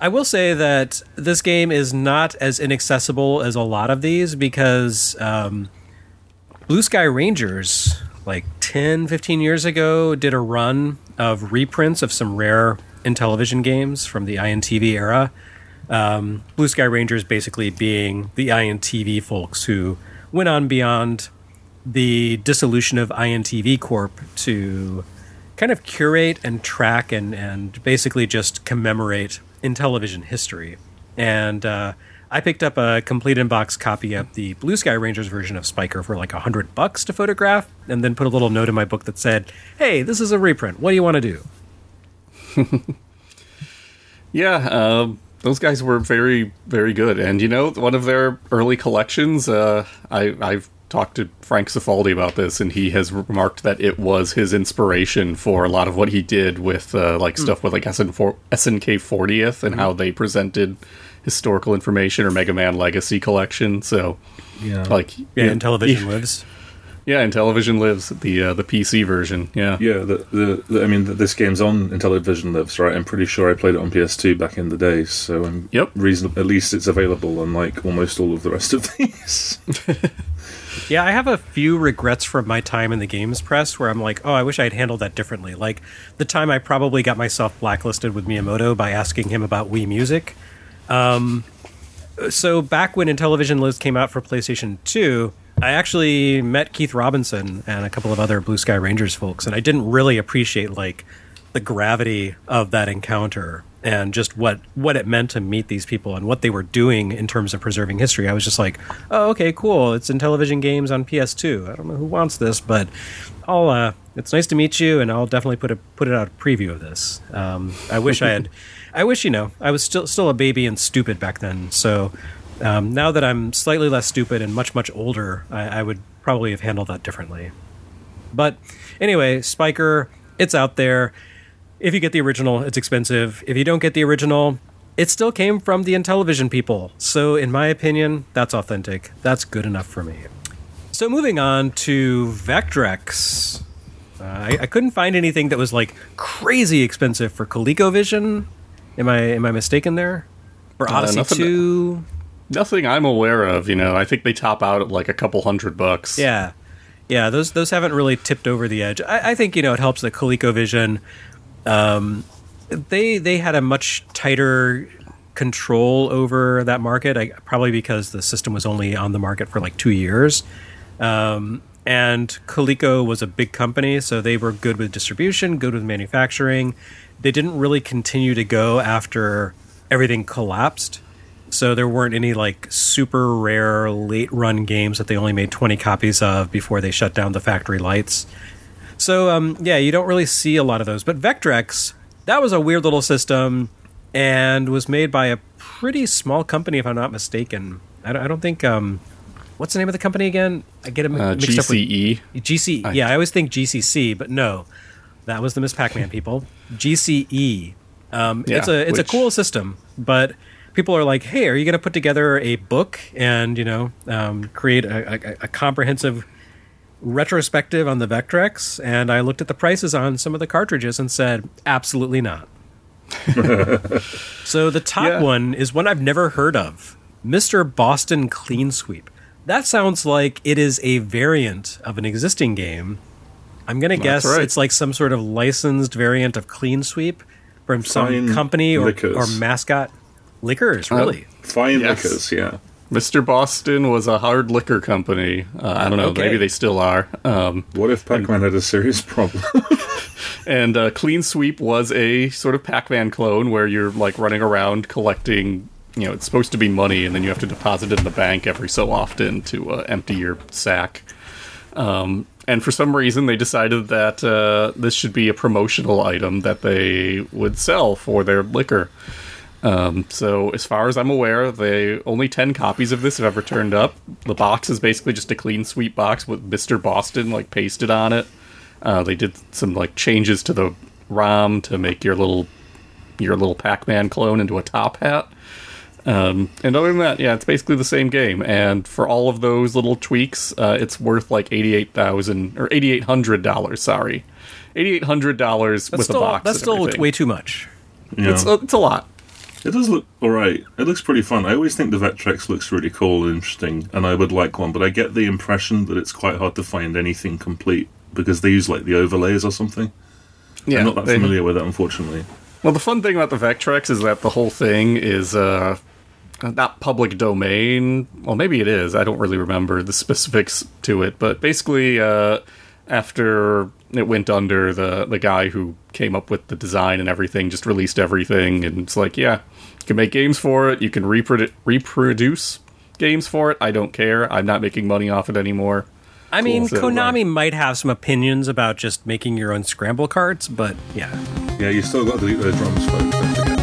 I will say that this game is not as inaccessible as a lot of these because um, Blue Sky Rangers, like ten, fifteen years ago, did a run of reprints of some rare Intellivision games from the I N T V era. Um, Blue Sky Rangers basically being the I N T V folks who went on beyond the dissolution of I N T V Corp to kind of curate and track and, and basically just commemorate Intellivision history. And uh, I picked up a complete in-box copy of the Blue Sky Rangers version of Spiker for like a hundred bucks to photograph, and then put a little note in my book that said, "Hey, this is a reprint. What do you want to do?" Yeah, um, those guys were very, very good. And, you know, one of their early collections, uh, I, I've talked to Frank Cifaldi about this, and he has remarked that it was his inspiration for a lot of what he did with, uh, like, mm. stuff with, like, S N K fortieth and mm. how they presented historical information, or Mega Man Legacy Collection. So, yeah, like... Yeah, yeah Intellivision he, lives. Yeah, Intellivision Lives, the uh, the P C version, yeah. Yeah, the, the, the I mean, the, this game's on Intellivision Lives, right? I'm pretty sure I played it on P S two back in the day, so I'm yep. reason at least it's available, unlike almost all of the rest of these. Yeah, I have a few regrets from my time in the games press where I'm like, oh, I wish I had handled that differently. Like, the time I probably got myself blacklisted with Miyamoto by asking him about Wii Music. Um, so back when Intellivision Lives came out for PlayStation two... I actually met Keith Robinson and a couple of other Blue Sky Rangers folks, and I didn't really appreciate like the gravity of that encounter and just what, what it meant to meet these people and what they were doing in terms of preserving history. I was just like, oh, okay, cool. It's Intellivision games on P S two. I don't know who wants this, but I'll. Uh, it's nice to meet you, and I'll definitely put a put it out a preview of this. Um, I wish I had. I wish you know I was still still a baby and stupid back then, so. Um, now that I'm slightly less stupid and much, much older, I, I would probably have handled that differently. But anyway, Spiker, it's out there. If you get the original, it's expensive. If you don't get the original, it still came from the Intellivision people. So in my opinion, that's authentic. That's good enough for me. So moving on to Vectrex. Uh, I, I couldn't find anything that was like crazy expensive for ColecoVision. Am I am I mistaken there? For Odyssey uh, two... That- Nothing I'm aware of, you know. I think they top out at like a couple hundred bucks. Yeah. Yeah, those those haven't really tipped over the edge. I, I think, you know, it helps that ColecoVision, um, they they had a much tighter control over that market, I, probably because the system was only on the market for like two years. Um, and Coleco was a big company, so they were good with distribution, good with manufacturing. They didn't really continue to go after everything collapsed. So there weren't any like super rare late run games that they only made twenty copies of before they shut down the factory lights. So um, yeah, you don't really see a lot of those. But Vectrex, that was a weird little system and was made by a pretty small company, if I'm not mistaken. I don't, I don't think... Um, what's the name of the company again? I get it uh, mixed G C E. up with... G C E. Yeah, I always think G C C, but no. That was the Miss Pac-Man people. G C E. Um, yeah, it's a it's which... a cool system, but... People are like, hey, are you going to put together a book and, you know, um, create a, a, a comprehensive retrospective on the Vectrex? And I looked at the prices on some of the cartridges and said, absolutely not. So the top yeah. one is one I've never heard of, Mister Boston Clean Sweep. That sounds like it is a variant of an existing game. I'm going to guess right. It's like some sort of licensed variant of Clean Sweep from some Fine company or, or mascot. Liquors, really? Uh, fine yes. liquors, yeah. Mister Boston was a hard liquor company. Uh, I don't know, okay. Maybe they still are. Um, what if Pac-Man and, had a serious problem? and uh, Clean Sweep was a sort of Pac-Man clone where you're like running around collecting, you know, it's supposed to be money and then you have to deposit it in the bank every so often to uh, empty your sack. Um, and for some reason they decided that uh, this should be a promotional item that they would sell for their liquor. Um, so as far as I'm aware, they only ten copies of this have ever turned up. The box is basically just a Clean Sweep box with Mister Boston like pasted on it. Uh, they did some like changes to the ROM to make your little your little Pac-Man clone into a top hat. Um, and other than that, yeah, it's basically the same game. And for all of those little tweaks, uh, it's worth like eighty-eight thousand or eighty-eight hundred dollars. Sorry, eighty-eight hundred dollars with still, a box. That's and still everything. Way too much. Yeah. It's a, it's a lot. It does look alright. It looks pretty fun. I always think the Vectrex looks really cool and interesting, and I would like one, but I get the impression that it's quite hard to find anything complete because they use like the overlays or something. Yeah, I'm not that they- familiar with it, unfortunately. Well, the fun thing about the Vectrex is that the whole thing is uh, not public domain. Well, maybe it is. I don't really remember the specifics to it, but basically, uh, after it went under, the the guy who came up with the design and everything just released everything, and it's like, yeah, you can make games for it, you can reprodu- reproduce games for it. I don't care. I'm not making money off it anymore. I mean, So, Konami uh, might have some opinions about just making your own scramble cards, but yeah. Yeah, you still got to delete the drums, folks. Don't forget.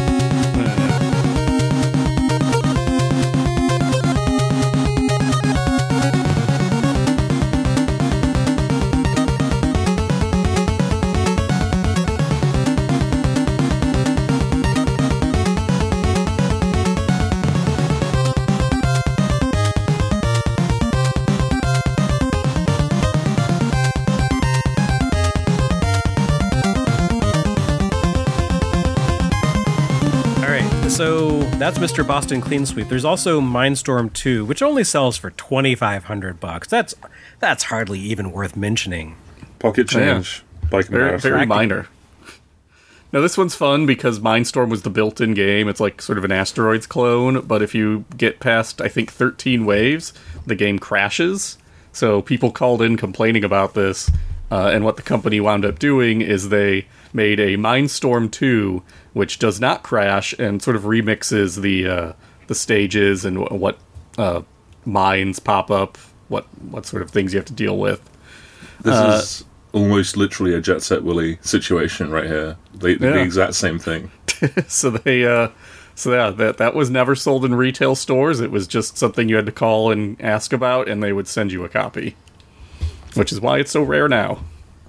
So that's Mister Boston Clean Sweep. There's also Mindstorm two, which only sells for twenty-five hundred bucks. That's that's hardly even worth mentioning. Pocket change. By Very, comparison. very minor. Now, this one's fun because Mindstorm was the built-in game. It's like sort of an Asteroids clone, but if you get past, I think, thirteen waves, the game crashes. So people called in complaining about this, uh, and what the company wound up doing is they made a Mindstorm two, which does not crash and sort of remixes the uh, the stages and w- what uh, mines pop up, what what sort of things you have to deal with. This Uh, is almost literally a Jet Set Willy situation right here. They, Yeah. The exact same thing. So they, uh, so yeah, that that was never sold in retail stores. It was just something you had to call and ask about, and they would send you a copy. Which is why it's so rare now.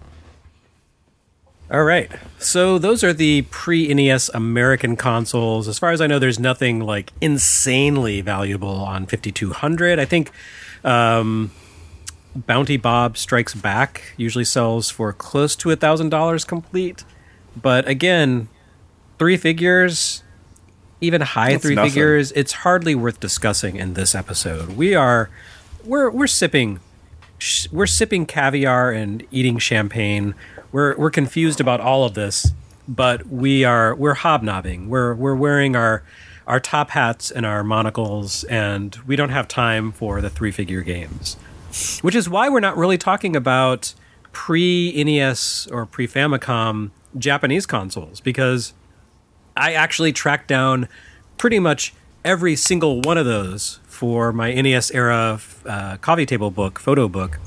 All right. So those are the pre-N E S American consoles. As far as I know, there's nothing like insanely valuable on fifty-two hundred. I think um, Bounty Bob Strikes Back usually sells for close to one thousand dollars complete. But again, three figures, even high That's three nothing. figures, it's hardly worth discussing in this episode. We are we're we're sipping sh- we're sipping caviar and eating champagne. We're we're confused about all of this, but we are we're hobnobbing. We're we're wearing our our top hats and our monocles, and we don't have time for the three figure games. Which is why we're not really talking about pre-N E S or pre-Famicom Japanese consoles, because I actually tracked down pretty much every single one of those for my N E S era uh, coffee table book, photo book,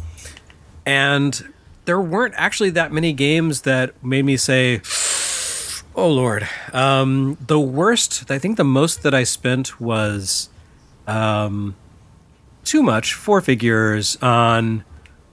and there weren't actually that many games that made me say, oh, Lord. Um, the worst, I think the most that I spent was um, too much, four figures, on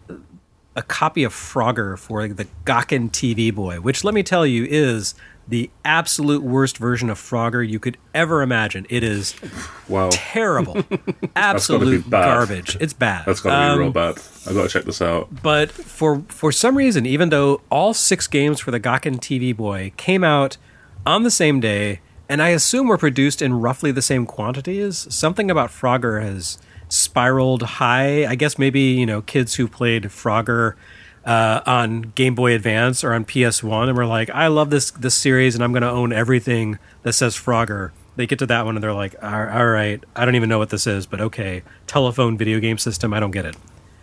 a copy of Frogger for the Gawken T V Boy, which, let me tell you, is the absolute worst version of Frogger you could ever imagine. It is Wow. terrible. Absolute bad. garbage. It's bad. That's got to be Um, real bad. I got to check this out. But for for some reason, even though all six games for the Gawken T V Boy came out on the same day, and I assume were produced in roughly the same quantities, something about Frogger has spiraled high. I guess maybe, you know, kids who played Frogger uh, on Game Boy Advance or on P S one and were like, I love this this series and I'm going to own everything that says Frogger. They get to that one and they're like, all all right, I don't even know what this is, but okay, telephone video game system, I don't get it.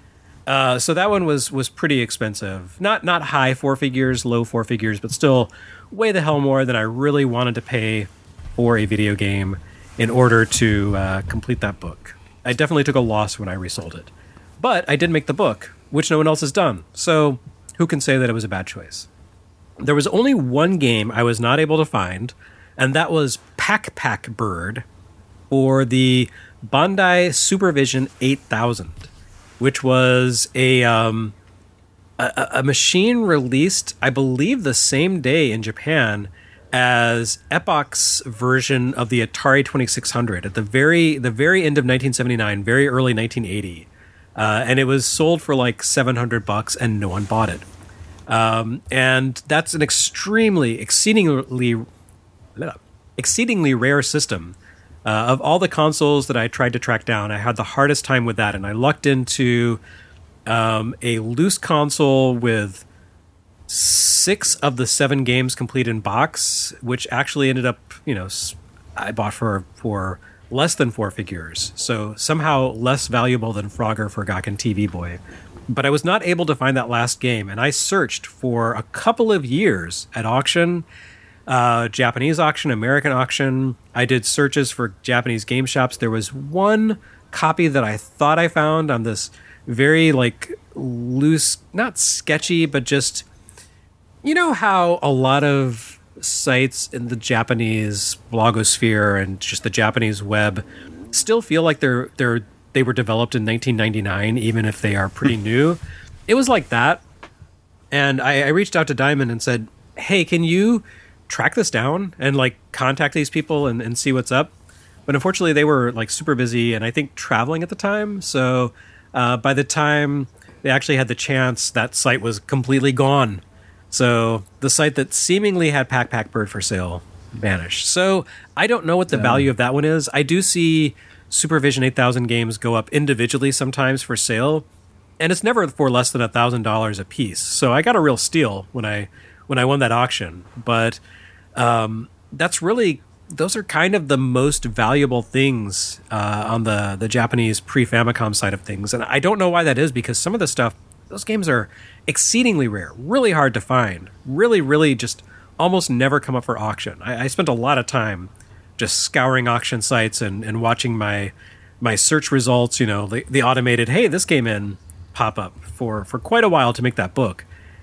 Uh, so that one was was pretty expensive. Not not high four figures, low four figures, but still way the hell more than I really wanted to pay for a video game in order to uh, complete that book. I definitely took a loss when I resold it. But I did make the book, which no one else has done. So who can say that it was a bad choice? There was only one game I was not able to find, and that was Pack Pack Bird or the Bandai Supervision eight thousand, which was a, um, a a machine released, I believe, the same day in Japan as Epoch's version of the Atari twenty-six hundred at the very the very end of nineteen seventy-nine, very early nineteen eighty, uh, and it was sold for like seven hundred bucks, and no one bought it. Um, and that's an extremely, exceedingly, exceedingly rare system. Uh, of all the consoles that I tried to track down, I had the hardest time with that, and I lucked into um, a loose console with six of the seven games complete in box, which actually ended up, you know, I bought for for less than four figures, so somehow less valuable than Frogger, Forgotten T V Boy. But I was not able to find that last game, and I searched for a couple of years at auction. Uh, Japanese auction, American auction. I did searches for Japanese game shops. There was one copy that I thought I found on this very like loose, not sketchy, but just, you know how a lot of sites in the Japanese blogosphere and just the Japanese web still feel like they're they're they were developed in nineteen ninety-nine, even if they are pretty new. It was like that, and I, I reached out to Diamond and said, "Hey, can you track this down and like contact these people and, and see what's up?" But unfortunately they were like super busy and I think traveling at the time. So uh, by the time they actually had the chance, that site was completely gone. So the site that seemingly had Pack Pack Bird for sale vanished. So I don't know what the Damn. value of that one is. I do see Supervision eight thousand games go up individually sometimes for sale, and it's never for less than one thousand dollars a piece. So I got a real steal when I when I won that auction. But Um, that's really, those are kind of the most valuable things uh, on the, the Japanese pre-Famicom side of things. And I don't know why that is, because some of the stuff, those games are exceedingly rare, really hard to find, really, really just almost never come up for auction. I, I spent a lot of time just scouring auction sites and, and watching my my search results, you know, the, the automated, hey, this came in, pop up for, for quite a while to make that book.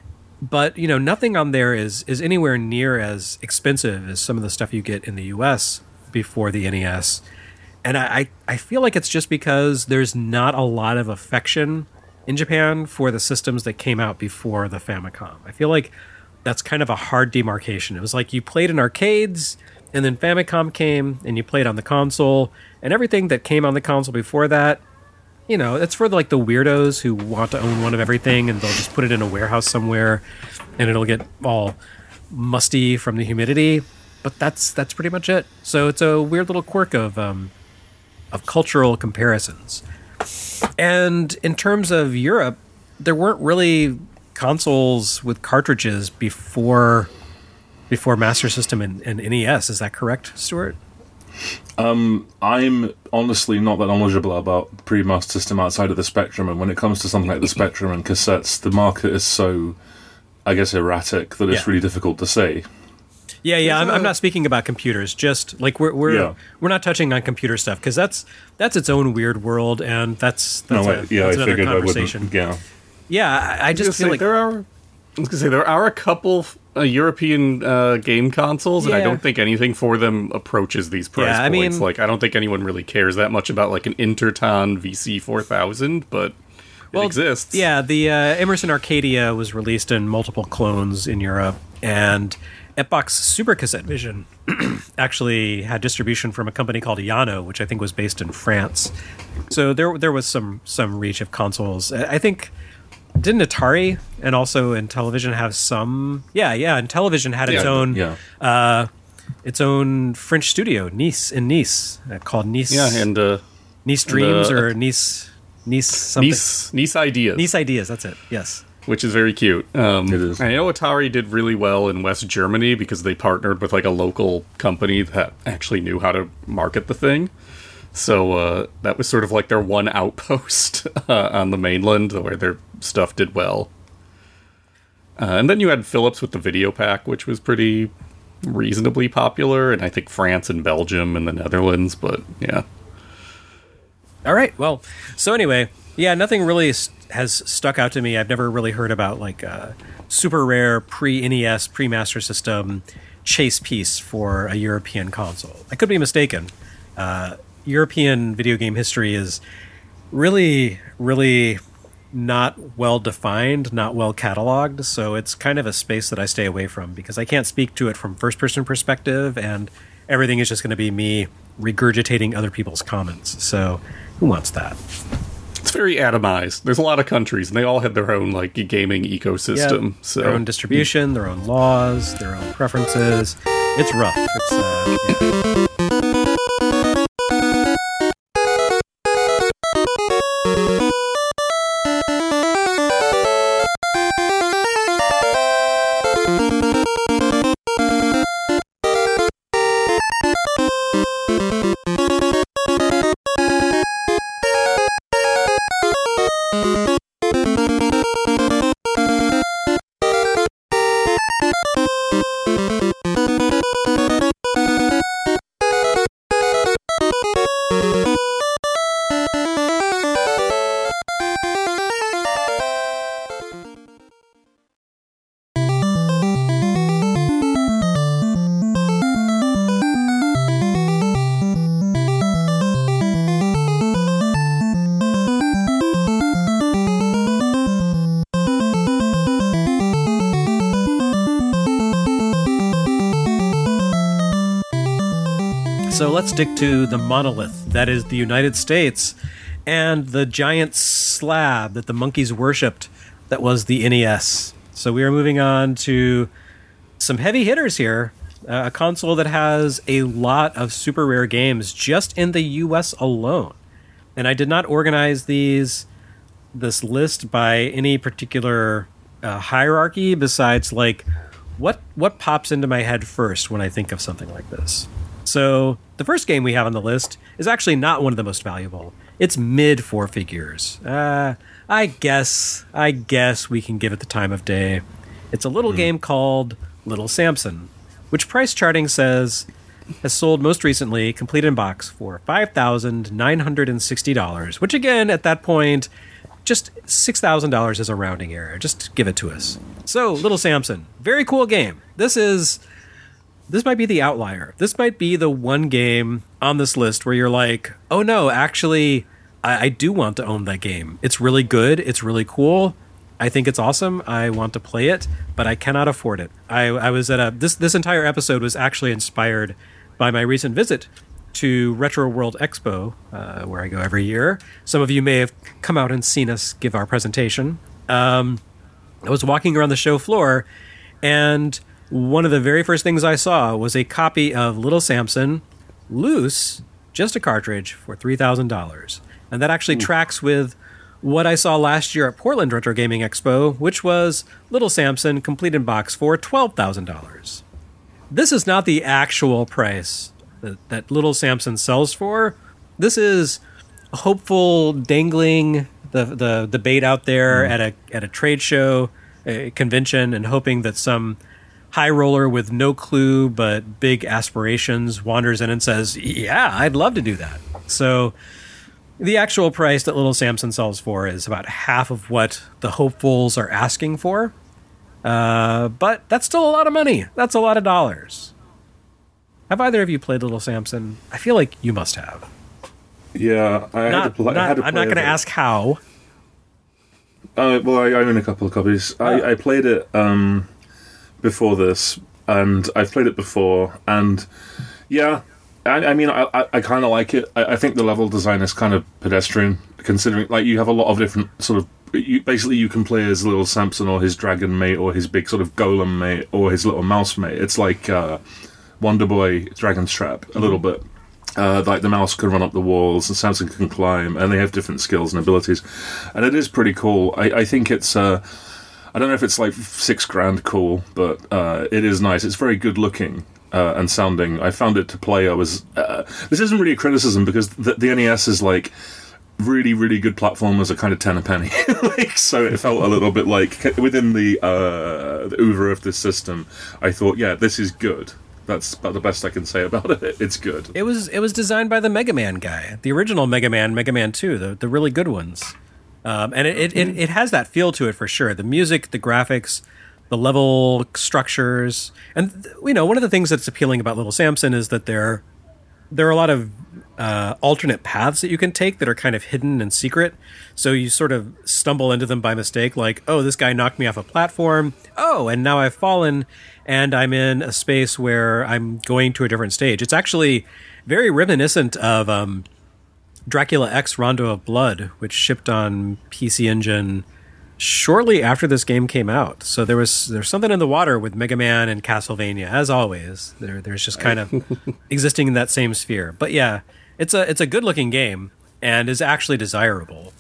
But, you know, nothing on there is, is anywhere near as expensive as some of the stuff you get in the U S before the N E S. And I, I feel like it's just because there's not a lot of affection in Japan for the systems that came out before the Famicom. I feel like that's kind of a hard demarcation. It was like you played in arcades, and then Famicom came, and you played on the console, and everything that came on the console before that, you know, it's for like the weirdos who want to own one of everything, and they'll just put it in a warehouse somewhere, and it'll get all musty from the humidity. But that's that's pretty much it. So it's a weird little quirk of um, of cultural comparisons. And in terms of Europe, there weren't really consoles with cartridges before before Master System and, and N E S. Is that correct, Stuart? Um, I'm honestly not that knowledgeable about the pre-Master System outside of the Spectrum, and when it comes to something like the Spectrum and cassettes, the market is so, I guess, erratic that it's Yeah. really difficult to say. Yeah, yeah. I'm, I'm not speaking about computers. Just like we're we're Yeah. we're not touching on computer stuff because that's that's its own weird world, and that's that's, no, a, wait, yeah, that's I another figured I conversation. wouldn't. Yeah, Yeah, I, I I was just gonna feel say, like there are. I was gonna say there are a couple uh, European uh, game consoles, and I Yeah. don't think anything for them approaches these price Yeah, I points. mean- like, I don't think anyone really cares that much about like an Interton V C four thousand, but it exists. Yeah, the uh, Emerson Arcadia was released in multiple clones in Europe, and Epoch's Super Cassette Vision actually had distribution from a company called Yano, which I think was based in France. So there there was some some reach of consoles. I I think didn't Atari and also in television have some? Yeah, yeah, and television had its Yeah, own yeah. uh, its own French studio, Nice in Nice, uh, called Nice. yeah, and uh, Nice and, Dreams uh, or Nice Nice something. Nice Nice Ideas. Nice Ideas. That's it. Yes. Which is very cute. Um, It is. I know Atari did really well in West Germany because they partnered with like a local company that actually knew how to market the thing. So uh, that was sort of like their one outpost uh, on the mainland where their stuff did well. Uh, and then you had Philips with the Video Pack, which was pretty reasonably popular, and I think France and Belgium and the Netherlands, but yeah. All right. Well, so anyway, yeah, nothing really st- has stuck out to me. I've never really heard about like a super rare pre-N E S, pre-Master System chase piece for a European console. I could be mistaken. Uh, European video game history is really, really not well defined, not well cataloged. So it's kind of a space that I stay away from because I can't speak to it from first-person perspective, and everything is just going to be me regurgitating other people's comments. So who wants that? It's very atomized. There's a lot of countries, and they all have their own like gaming ecosystem. Yeah, so their own distribution, their own laws, their own preferences. It's rough. It's uh, yeah. So let's stick to the monolith that is the United States and the giant slab that the monkeys worshipped that was the N E S. So we are moving on to some heavy hitters here. Uh, a console that has a lot of super rare games just in the U S alone. And I did not organize these this list by any particular uh, hierarchy besides like what what pops into my head first when I think of something like this. So the first game we have on the list is actually not one of the most valuable. It's mid four figures. Uh, I guess I guess we can give it the time of day. It's a little mm. game called Little Samson, which price charting says has sold most recently, complete in box, for five thousand nine hundred sixty dollars, which again, at that point, just six thousand dollars is a rounding error. Just give it to us. So, Little Samson, very cool game. This is... This might be the outlier. This might be the one game on this list where you're like, oh no, actually, I, I do want to own that game. It's really good. It's really cool. I think it's awesome. I want to play it, but I cannot afford it. I, I was at a... This, this entire episode was actually inspired by my recent visit to Retro World Expo, uh, where I go every year. Some of you may have come out and seen us give our presentation. Um, I was walking around the show floor, and one of the very first things I saw was a copy of Little Samson, loose, just a cartridge, for three thousand dollars. And that actually Ooh. tracks with what I saw last year at Portland Retro Gaming Expo, which was Little Samson, complete in box, for twelve thousand dollars. This is not the actual price that, that Little Samson sells for. This is hopeful dangling the, the, the bait out there mm. at a at a trade show, a convention, and hoping that some high roller with no clue but big aspirations wanders in and says, yeah, I'd love to do that. So the actual price that Little Samson sells for is about half of what the hopefuls are asking for. Uh, but that's still a lot of money. That's a lot of dollars. Have either of you played Little Samson? I feel like you must have. Yeah, I not, had to play. Not, I had to play I'm not going to it. ask how. Uh, well, I, I own a couple of copies. Oh. I, I played it um, before this, and I've played it before, and yeah, I, I mean, I, I, I kind of like it. I, I think the level design is kind of pedestrian, considering like you have a lot of different sort of. You, basically, you can play as Little Samson or his dragon mate or his big sort of golem mate or his little mouse mate. It's like uh, Wonder Boy Dragon's Trap a little bit. Uh, like the mouse can run up the walls and Samson can climb, and they have different skills and abilities, and it is pretty cool. I, I think it's uh, I don't know if it's like six grand cool, but uh, it is nice. It's very good looking uh, and sounding. I found it to play. I was uh, this isn't really a criticism because the, the N E S is like really really good platformers are kind of ten a penny. Like, so it felt a little bit like within the uh, the oeuvre of this system. I thought, yeah, this is good. That's about the best I can say about it. It's good. It was it was designed by the Mega Man guy, the original Mega Man, Mega Man two, the the really good ones, um, and it, it, it it has that feel to it for sure. The music, the graphics, the level structures, and you know, one of the things that's appealing about Little Samson is that there there are a lot of uh, alternate paths that you can take that are kind of hidden and secret. So you sort of stumble into them by mistake, like, oh, this guy knocked me off a platform. Oh, and now I've fallen. And I'm in a space where I'm going to a different stage. It's actually very reminiscent of um, Dracula X Rondo of Blood, which shipped on P C Engine shortly after this game came out. So there was there's something in the water with Mega Man and Castlevania, as always. There, there's just kind of existing in that same sphere. But yeah, it's a it's a good looking game and is actually desirable.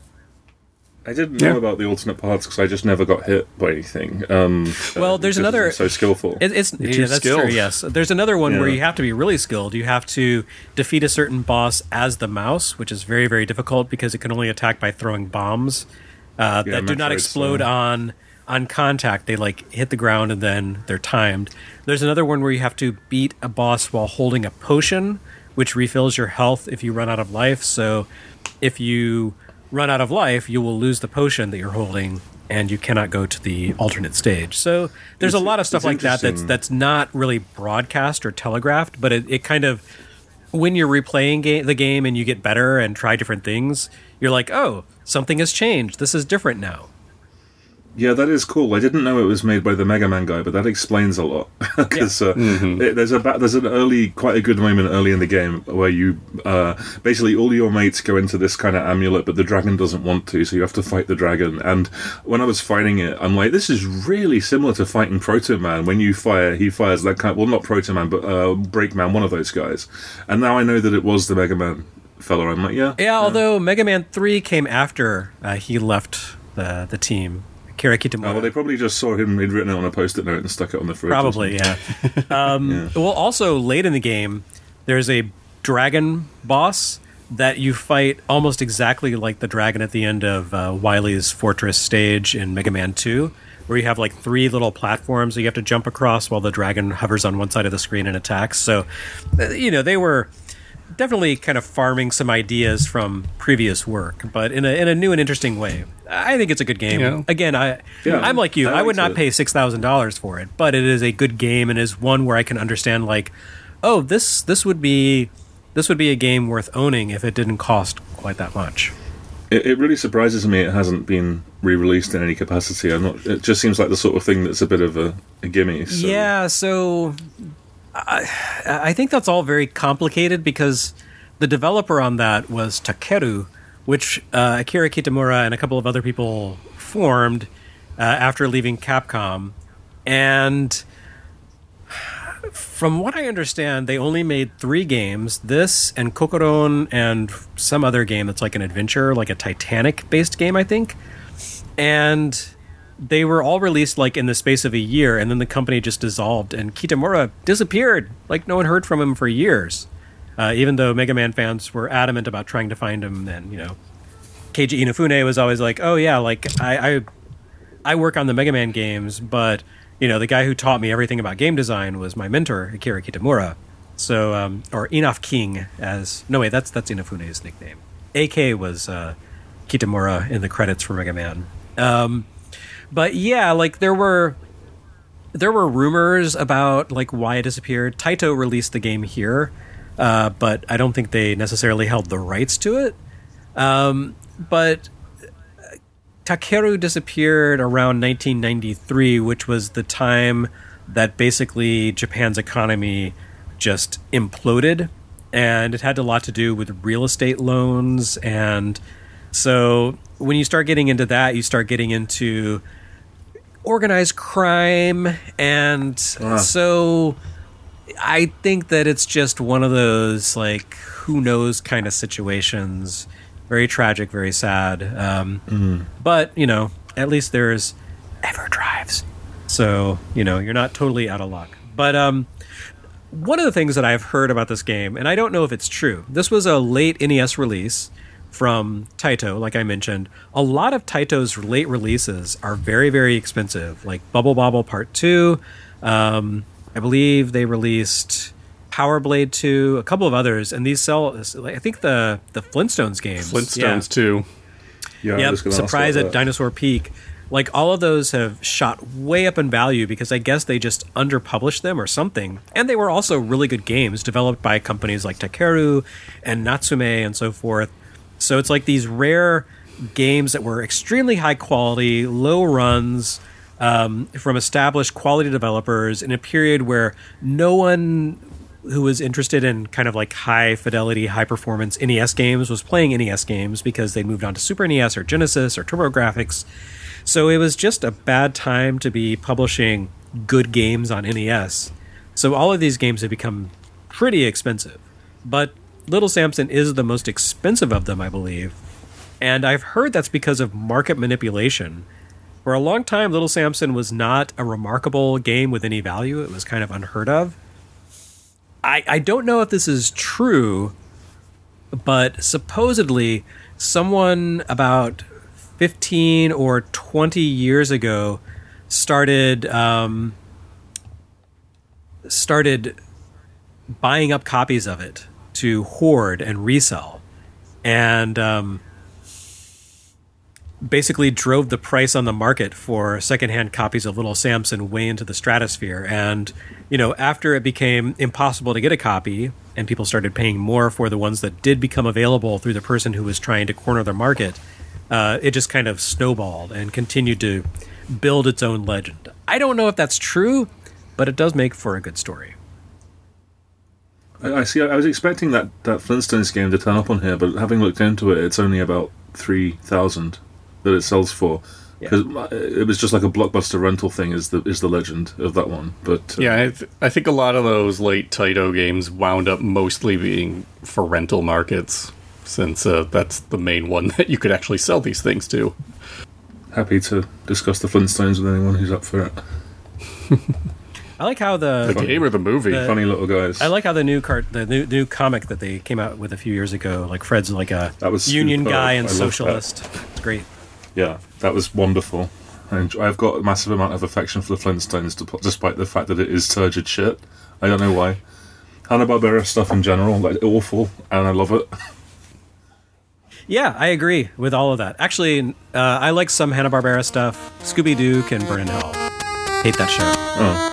I didn't know Yeah. about the alternate paths because I just never got hit by anything. Um, Well, uh, there's because another- I'm so skillful. It, it's You're yeah, too that's skilled. true. Yes, there's another one where Yeah. you have to be really skilled. You have to defeat a certain boss as the mouse, which is very very difficult because it can only attack by throwing bombs uh, Yeah, that do not Metroid explode style. on on contact. They like hit the ground and then they're timed. There's another one where you have to beat a boss while holding a potion, which refills your health if you run out of life. So if you run out of life, you will lose the potion that you're holding, and you cannot go to the alternate stage. So there's It's- a lot of stuff it's like that that's interesting. that's not really broadcast or telegraphed, but it, it kind of, when you're replaying ga- the game and you get better and try different things, you're like, oh, something has changed. This is different now. Yeah, that is cool. I didn't know it was made by the Mega Man guy, but that explains a lot. Because uh, it- there's a ba- there's an early, quite a good moment early in the game where you uh, basically all your mates go into this kind of amulet, but the dragon doesn't want to, so you have to fight the dragon. And when I was fighting it, I'm like, this is really similar to fighting Proto Man. When you fire, he fires that kind. Well, not Proto Man, but uh, Breakman, one of those guys. And now I know that it was the Mega Man fella. I'm like, yeah, Yeah, although Mega Man three came after uh, he left the the team. Akira Kitamura. Oh, well, they probably just saw him. He'd written it on a post-it note and stuck it on the fridge. or Probably, something. yeah. Um, Yeah. Well, also late in the game, there's a dragon boss that you fight almost exactly like the dragon at the end of uh, Wily's Fortress stage in Mega Man two, where you have like three little platforms that you have to jump across while the dragon hovers on one side of the screen and attacks. So, uh, you know, they were definitely kind of farming some ideas from previous work, but in a in a new and interesting way. I think it's a good game. Yeah. Again, I Yeah, I'm like you. I I, would liked not it. pay six thousand dollars for it, but it is a good game and is one where I can understand like, oh, this this would be this would be a game worth owning if it didn't cost quite that much. It, it really surprises me it hasn't been re-released in any capacity. I'm not. It just seems like the sort of thing that's a bit of a, a gimme. So. Yeah, so I, I think that's all very complicated because the developer on that was Takeru, which uh, Akira Kitamura and a couple of other people formed uh, after leaving Capcom. And from what I understand, they only made three games, this and Kokoron and some other game that's like an adventure, like a Titanic-based game, I think. And they were all released like in the space of a year, and then the company just dissolved, and Kitamura disappeared. Like no one heard from him for years, uh, even though Mega Man fans were adamant about trying to find him. And you know, Keiji Inafune was always like, "Oh yeah, like I, I, I work on the Mega Man games, but you know, the guy who taught me everything about game design was my mentor, Akira Kitamura." So, um, or Inaf King, as no wait, that's that's Inafune's nickname. A K was uh, Kitamura in the credits for Mega Man. Um, But yeah, like there were there were rumors about like why it disappeared. Taito released the game here, uh, but I don't think they necessarily held the rights to it. Um, but Takeru disappeared around nineteen ninety-three, which was the time that basically Japan's economy just imploded, and it had a lot to do with real estate loans. And so when you start getting into that, you start getting into organized crime, and Ah. so I think that it's just one of those like who knows kind of situations. Very tragic, very sad. Um, But you know, at least there's EverDrives, so you know you're not totally out of luck. But um, one of the things that I've heard about this game, and I don't know if it's true. This was a late N E S release from Taito, like I mentioned. A lot of Taito's late releases are very, very expensive, like Bubble Bobble Part two. Um, I believe they released Power Blade two, a couple of others, and these sell, I think the, the Flintstones games. Flintstones too. Yeah, I Yep, was gonna ask Surprise about at that. Dinosaur Peak. Like, all of those have shot way up in value because I guess they just underpublished them or something. And they were also really good games developed by companies like Takeru and Natsume and so forth. So it's like these rare games that were extremely high quality, low runs, um, from established quality developers in a period where no one who was interested in kind of like high fidelity, high performance N E S games was playing N E S games because they moved on to Super N E S or Genesis or TurboGrafx. So it was just a bad time to be publishing good games on N E S. So all of these games have become pretty expensive. But Little Samson is the most expensive of them, I believe. And I've heard that's because of market manipulation. For a long time, Little Samson was not a remarkable game with any value. It was kind of unheard of. I, I don't know if this is true, but supposedly someone about fifteen or twenty years ago started um, started buying up copies of it to hoard and resell. And um, basically drove the price on the market for secondhand copies of Little Samson way into the stratosphere. And, you know, after it became impossible to get a copy and people started paying more for the ones that did become available through the person who was trying to corner the market, uh, it just kind of snowballed and continued to build its own legend. I don't know if that's true, but it does make for a good story. I, I see. I was expecting that, that Flintstones game to turn up on here, but having looked into it, it's only about three thousand that it sells for, because yeah. It was just like a Blockbuster rental thing is the is the legend of that one. But uh, yeah, I, th- I think a lot of those late Taito games wound up mostly being for rental markets, since uh, that's the main one that you could actually sell these things to. Happy to discuss the Flintstones with anyone who's up for it. I like how the the game or the movie, the, funny little guys. I like how the new cart, the new new comic that they came out with a few years ago. Like Fred's like a that was union superb. guy and I socialist. It's great. Yeah, that was wonderful. And I've got a massive amount of affection for the Flintstones, despite the fact that it is turgid shit. I don't know why. Hanna-Barbera stuff in general, like awful, and I love it. Yeah, I agree with all of that. Actually, uh, I like some Hanna-Barbera stuff. Scooby-Doo can burn in hell. Hate that show. Oh.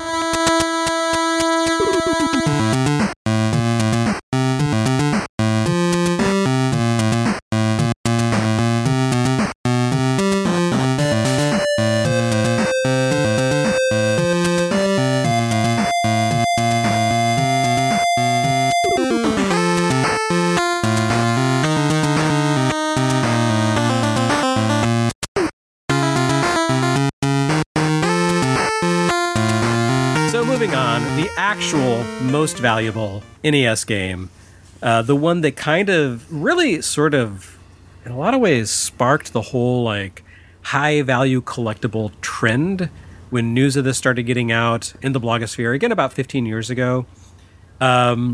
Actual most valuable N E S game, uh, the one that kind of really sort of in a lot of ways sparked the whole like high value collectible trend when news of this started getting out in the blogosphere again about fifteen years ago. Um,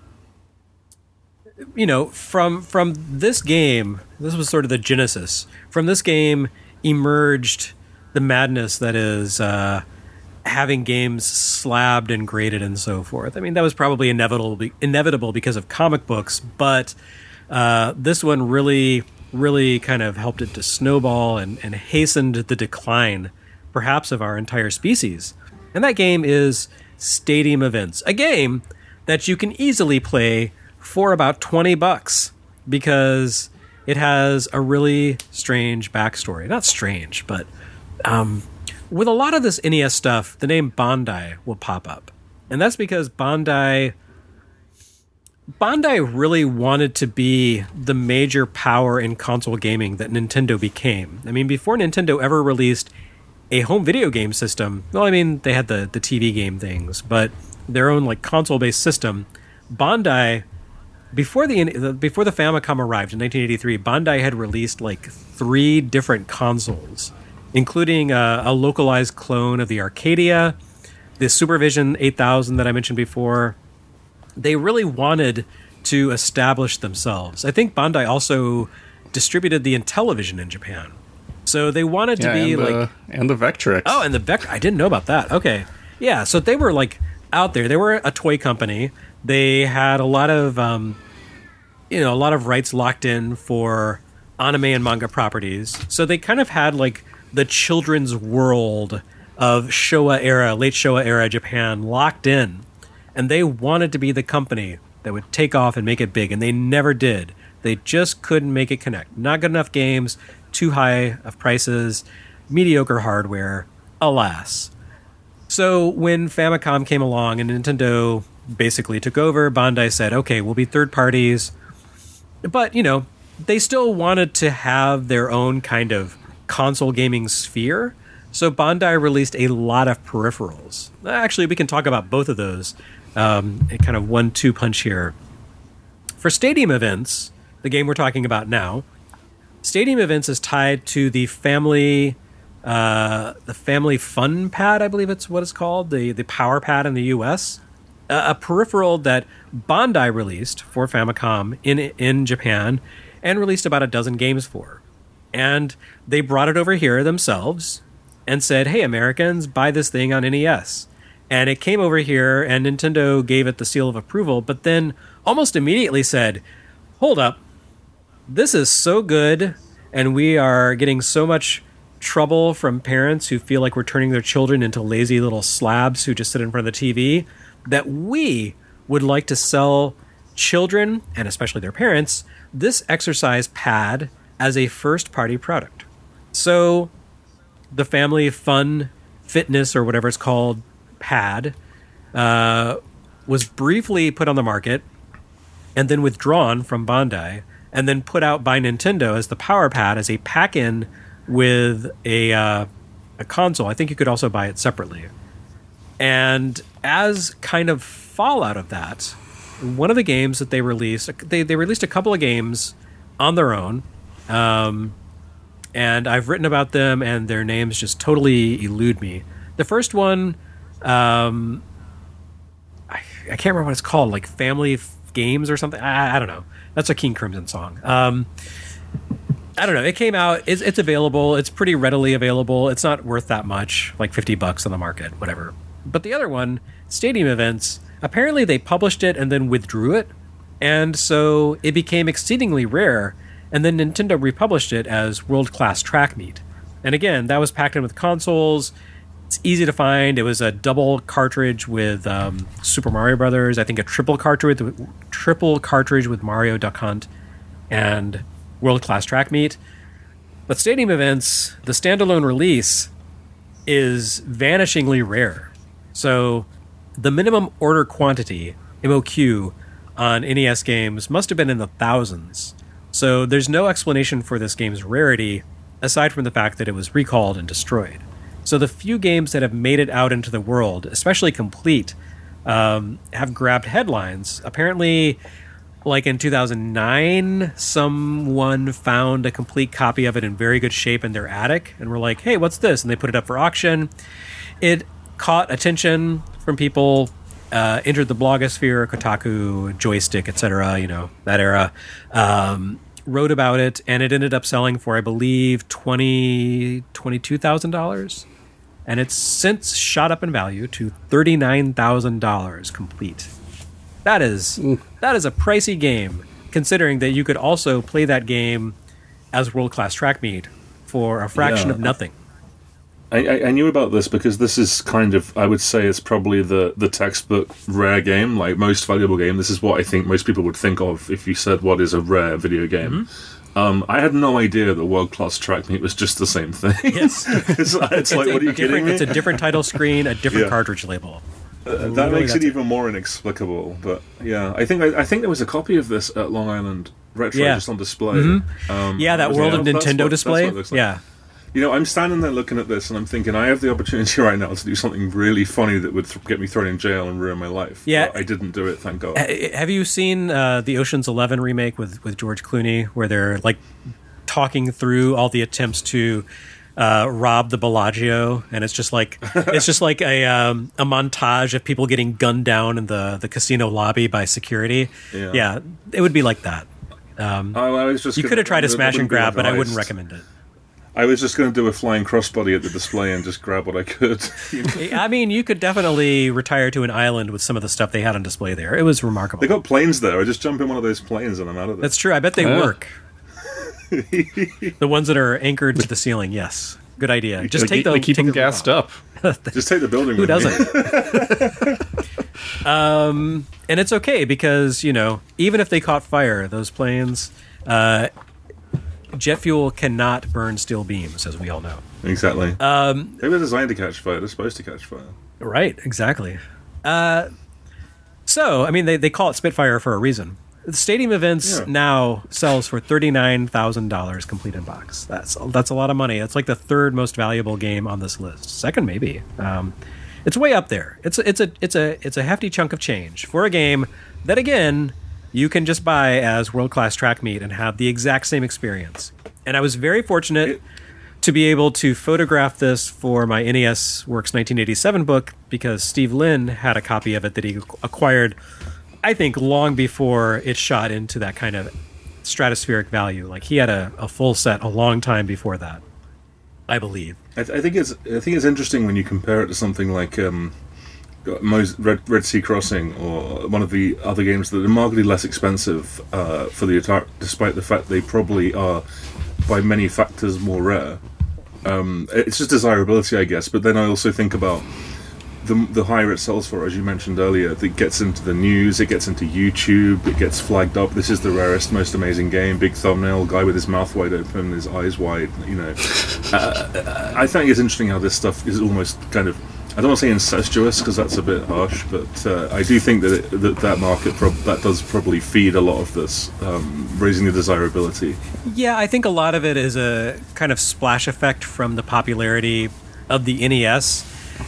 you know, from from this game, this was sort of the genesis. From this game emerged the madness that is uh, having games slabbed and graded and so forth. I mean, that was probably inevitable inevitable because of comic books, but uh, this one really, really kind of helped it to snowball and, and hastened the decline, perhaps, of our entire species. And that game is Stadium Events, a game that you can easily play for about twenty bucks because it has a really strange backstory. Not strange, but um, with a lot of this N E S stuff, the name Bandai will pop up. And that's because Bandai Bandai really wanted to be the major power in console gaming that Nintendo became. I mean, before Nintendo ever released a home video game system, well, I mean, they had the, the T V game things, but their own like console-based system, Bandai, before the before the Famicom arrived in nineteen eighty-three, Bandai had released like three different consoles, including a, a localized clone of the Arcadia, the Supervision eight thousand that I mentioned before. They really wanted to establish themselves. I think Bandai also distributed the Intellivision in Japan. So they wanted yeah, to be and the, like... And the Vectrex. Oh, and the Vectrex. I didn't know about that. Okay. Yeah, so they were like out there. They were a toy company. They had a lot of, um, you know, a lot of rights locked in for anime and manga properties. So they kind of had like the children's world of Showa era, late Showa era Japan locked in. And they wanted to be the company that would take off and make it big. And they never did. They just couldn't make it connect. Not good enough games, too high of prices, mediocre hardware, alas. So when Famicom came along and Nintendo basically took over. Bandai said, okay, we'll be third parties. But, you know, they still wanted to have their own kind of console gaming sphere. So Bandai released a lot of peripherals. Actually, we can talk about both of those. Um, a kind of one two punch here. For Stadium Events, the game we're talking about now, Stadium Events is tied to the family, uh, the family Fun Pad, I believe it's what it's called, the the Power Pad in the U S, uh, a peripheral that Bandai released for Famicom in in Japan, and released about a dozen games for, and they brought it over here themselves and said, "Hey, Americans, buy this thing on N E S." And it came over here, and Nintendo gave it the seal of approval, but then almost immediately said, "Hold up. This is so good, and we are getting so much trouble from parents who feel like we're turning their children into lazy little slabs who just sit in front of the T V, that we would like to sell children, and especially their parents, this exercise pad as a first-party product." So the Family Fun Fitness, or whatever it's called, pad uh, was briefly put on the market and then withdrawn from Bandai, and then put out by Nintendo as the Power Pad as a pack-in with a uh, a console. I think you could also buy it separately. And as kind of fallout of that, one of the games that they released, they, they released a couple of games on their own, um, and I've written about them, and their names just totally elude me. The first one, um, I, I can't remember what it's called, like Family F- Games or something. I, I don't know. That's a King Crimson song. Um, I don't know. It came out. It's, it's available. It's pretty readily available. It's not worth that much, like fifty bucks on the market, whatever. But the other one, Stadium Events, apparently they published it and then withdrew it. And so it became exceedingly rare. And then Nintendo republished it as World Class Track Meet. And again, that was packed in with consoles. It's easy to find. It was a double cartridge with um, Super Mario Brothers. I think a triple cartridge with triple cartridge with Mario Duck Hunt and World Class Track Meet. But Stadium Events, the standalone release, is vanishingly rare. So the minimum order quantity, M O Q, on N E S games must have been in the thousands. So there's no explanation for this game's rarity aside from the fact that it was recalled and destroyed. So the few games that have made it out into the world, especially complete, um, have grabbed headlines. Apparently, like in two thousand nine, someone found a complete copy of it in very good shape in their attic and were like, "Hey, what's this?" And they put it up for auction. It caught attention from people, uh, entered the blogosphere, Kotaku, Joystick, et cetera, you know, that era, um, wrote about it, and it ended up selling for, I believe, twenty thousand dollars, twenty-two thousand dollars. And it's since shot up in value to thirty-nine thousand dollars complete. That is mm. that is a pricey game, considering that you could also play that game as World Class Track Meet for a fraction yeah. of nothing. I, I knew about this because this is kind of, I would say, it's probably the, the textbook rare game, like most valuable game. This is what I think most people would think of if you said what is a rare video game. Mm-hmm. Um, I had no idea that World Class Track Meet was just the same thing. Yes. it's, it's like, what are you kidding me? It's a different title screen, a different yeah. cartridge label. Uh, that really makes it even more inexplicable. But yeah, I think I, I think there was a copy of this at Long Island Retro yeah. just on display. Mm-hmm. Um, yeah, that World yeah, of Nintendo what, display. Like. Yeah. You know, I'm standing there looking at this, and I'm thinking, I have the opportunity right now to do something really funny that would th- get me thrown in jail and ruin my life. Yeah, but I didn't do it, thank God. Uh, have you seen uh, the Ocean's Eleven remake with, with George Clooney, where they're like talking through all the attempts to uh, rob the Bellagio, and it's just like it's just like a um, a montage of people getting gunned down in the, the casino lobby by security. Yeah, yeah it would be like that. Um, I, I was just you could have tried a smash and grab, but I wouldn't heist. recommend it. I was just going to do a flying crossbody at the display and just grab what I could. I mean, you could definitely retire to an island with some of the stuff they had on display there. It was remarkable. They got planes there. I just jump in one of those planes and I'm out of there. That's true. I bet they yeah. work. The ones that are anchored to the ceiling, yes. Good idea. Just they take the They keep take them the gassed up. Just take the building Who with doesn't? um, and it's okay because, you know, even if they caught fire, those planes... Uh, jet fuel cannot burn steel beams, as we all know. Exactly. Um, they were designed to catch fire. They're supposed to catch fire. Right, exactly. Uh, So, I mean, they, they call it Spitfire for a reason. The Stadium Events Yeah. now sells for thirty-nine thousand dollars complete in box. That's that's a lot of money. It's like the third most valuable game on this list. Second, maybe. Um, it's way up there. It's it's a it's a it's a hefty chunk of change for a game that, again, you can just buy as world-class track meet and have the exact same experience. And I was very fortunate It- to be able to photograph this for my N E S Works nineteen eighty-seven book because Steve Lynn had a copy of it that he acquired, I think, long before it shot into that kind of stratospheric value. Like, he had a, a full set a long time before that, I believe. I, th- I think it's I think it's interesting when you compare it to something like um, Mos- Red, Red Sea Crossing or one of the other games that are markedly less expensive uh, for the Atari, despite the fact they probably are by many factors more rare. Um, it's just desirability, I guess. But then I also think about the the higher it sells for, as you mentioned earlier. It gets into the news, it gets into YouTube, it gets flagged up. This is the rarest, most amazing game. Big thumbnail, guy with his mouth wide open, his eyes wide. You know, uh, I think it's interesting how this stuff is almost kind of. I don't want to say incestuous because that's a bit harsh, but uh, I do think that it, that, that market prob- that does probably feed a lot of this, um, raising the desirability. Yeah, I think a lot of it is a kind of splash effect from the popularity of the N E S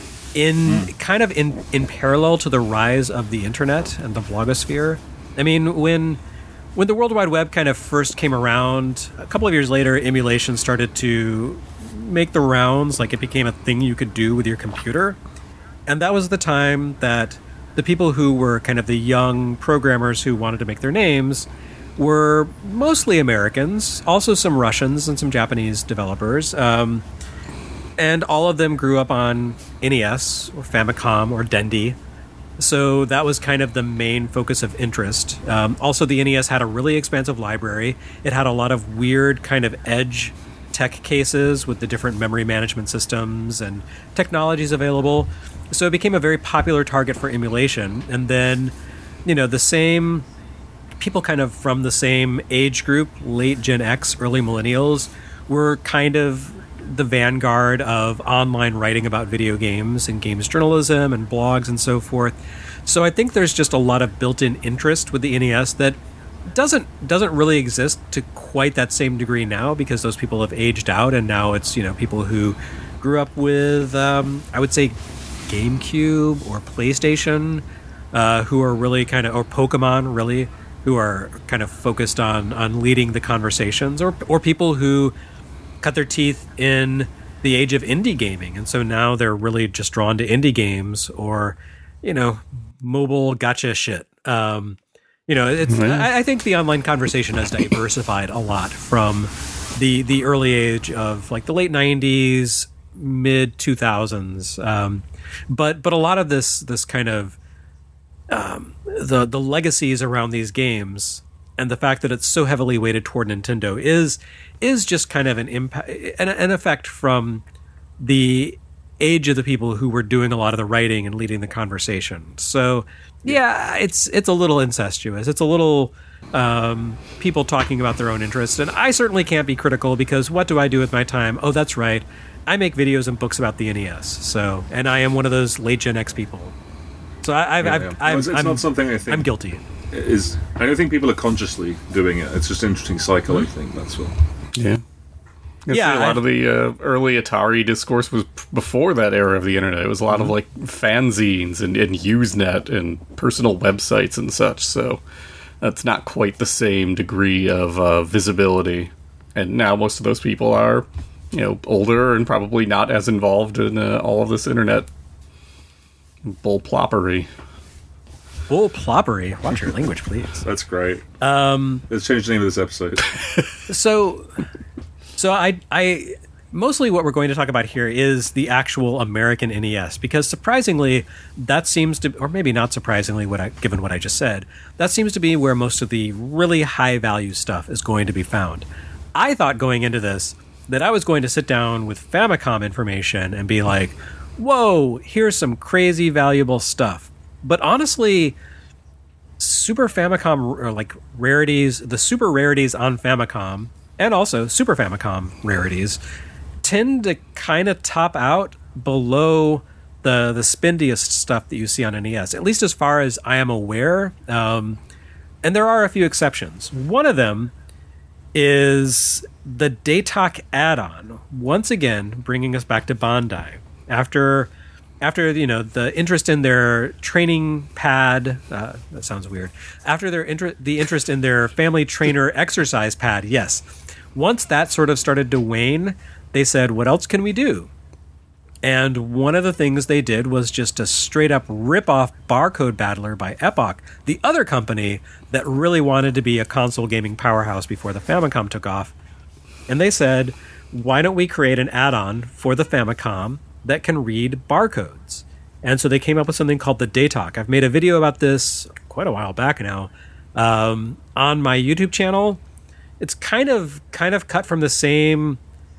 in mm. kind of in, in parallel to the rise of the internet and the blogosphere. I mean, when when the World Wide Web kind of first came around, a couple of years later, emulation started to make the rounds. Like, it became a thing you could do with your computer. And that was the time that the people who were kind of the young programmers who wanted to make their names were mostly Americans, also some Russians and some Japanese developers. Um, and all of them grew up on N E S or Famicom or Dendy. So that was kind of the main focus of interest. Um, also, the N E S had a really expansive library. It had a lot of weird kind of edge tech cases with the different memory management systems and technologies available. So it became a very popular target for emulation. And then, you know, the same people kind of from the same age group, late Gen X, early millennials, were kind of the vanguard of online writing about video games and games journalism and blogs and so forth. So I think there's just a lot of built-in interest with the N E S that doesn't doesn't really exist to quite that same degree now, because those people have aged out, and now it's, you know, people who grew up with um, I would say GameCube or PlayStation, uh, who are really kind of, or Pokemon really, who are kind of focused on on leading the conversations, or or people who cut their teeth in the age of indie gaming, and so now they're really just drawn to indie games or, you know, mobile gotcha shit. Um, You know, it's. Mm-hmm. I, I think the online conversation has diversified a lot from the the early age of like the late nineties, mid two thousands. Um, but but a lot of this this kind of um, the the legacies around these games and the fact that it's so heavily weighted toward Nintendo is is just kind of an impact, an, an effect from the age of the people who were doing a lot of the writing and leading the conversation. So yeah, it's it's a little incestuous. It's a little um, people talking about their own interests. And I certainly can't be critical, because what do I do with my time? Oh, that's right, I make videos and books about the N E S. So, and I am one of those late Gen X people. So I, I've, yeah, I've, yeah. I've, No, it's, it's I'm, not something I think I'm guilty. Is I don't think people are consciously doing it. It's just an interesting cycle. I think that's all. Yeah. I Yeah, see a lot I- of the uh, early Atari discourse was p- before that era of the internet. It was a lot Mm-hmm. of like fanzines and, and Usenet and personal websites and such. So that's not quite the same degree of uh, visibility. And now most of those people are, you know, older and probably not as involved in uh, all of this internet bullploppery. Bull ploppery. Watch your language, please. That's great. Um, Let's change the name of this episode. So, so I, I mostly what we're going to talk about here is the actual American N E S, because surprisingly, that seems to, or maybe not surprisingly, what I, given what I just said, that seems to be where most of the really high value stuff is going to be found. I thought going into this that I was going to sit down with Famicom information and be like, whoa, here's some crazy valuable stuff. But honestly, Super Famicom, or like rarities, the super rarities on Famicom, and also Super Famicom rarities, tend to kind of top out below the the spindiest stuff that you see on N E S, at least as far as I am aware. Um, and there are a few exceptions. One of them is the Datoc add-on, once again bringing us back to Bandai. After, after you know, the interest in their training pad, uh, that sounds weird. After their inter- the interest in their family trainer exercise pad, yes. Once that sort of started to wane, they said, what else can we do? And one of the things they did was just a straight-up rip-off Barcode Battler by Epoch, the other company that really wanted to be a console gaming powerhouse before the Famicom took off. And they said, why don't we create an add-on for the Famicom that can read barcodes? And so they came up with something called the Datoc. I've made a video about this quite a while back now um, on my YouTube channel. It's kind of kind of cut from the same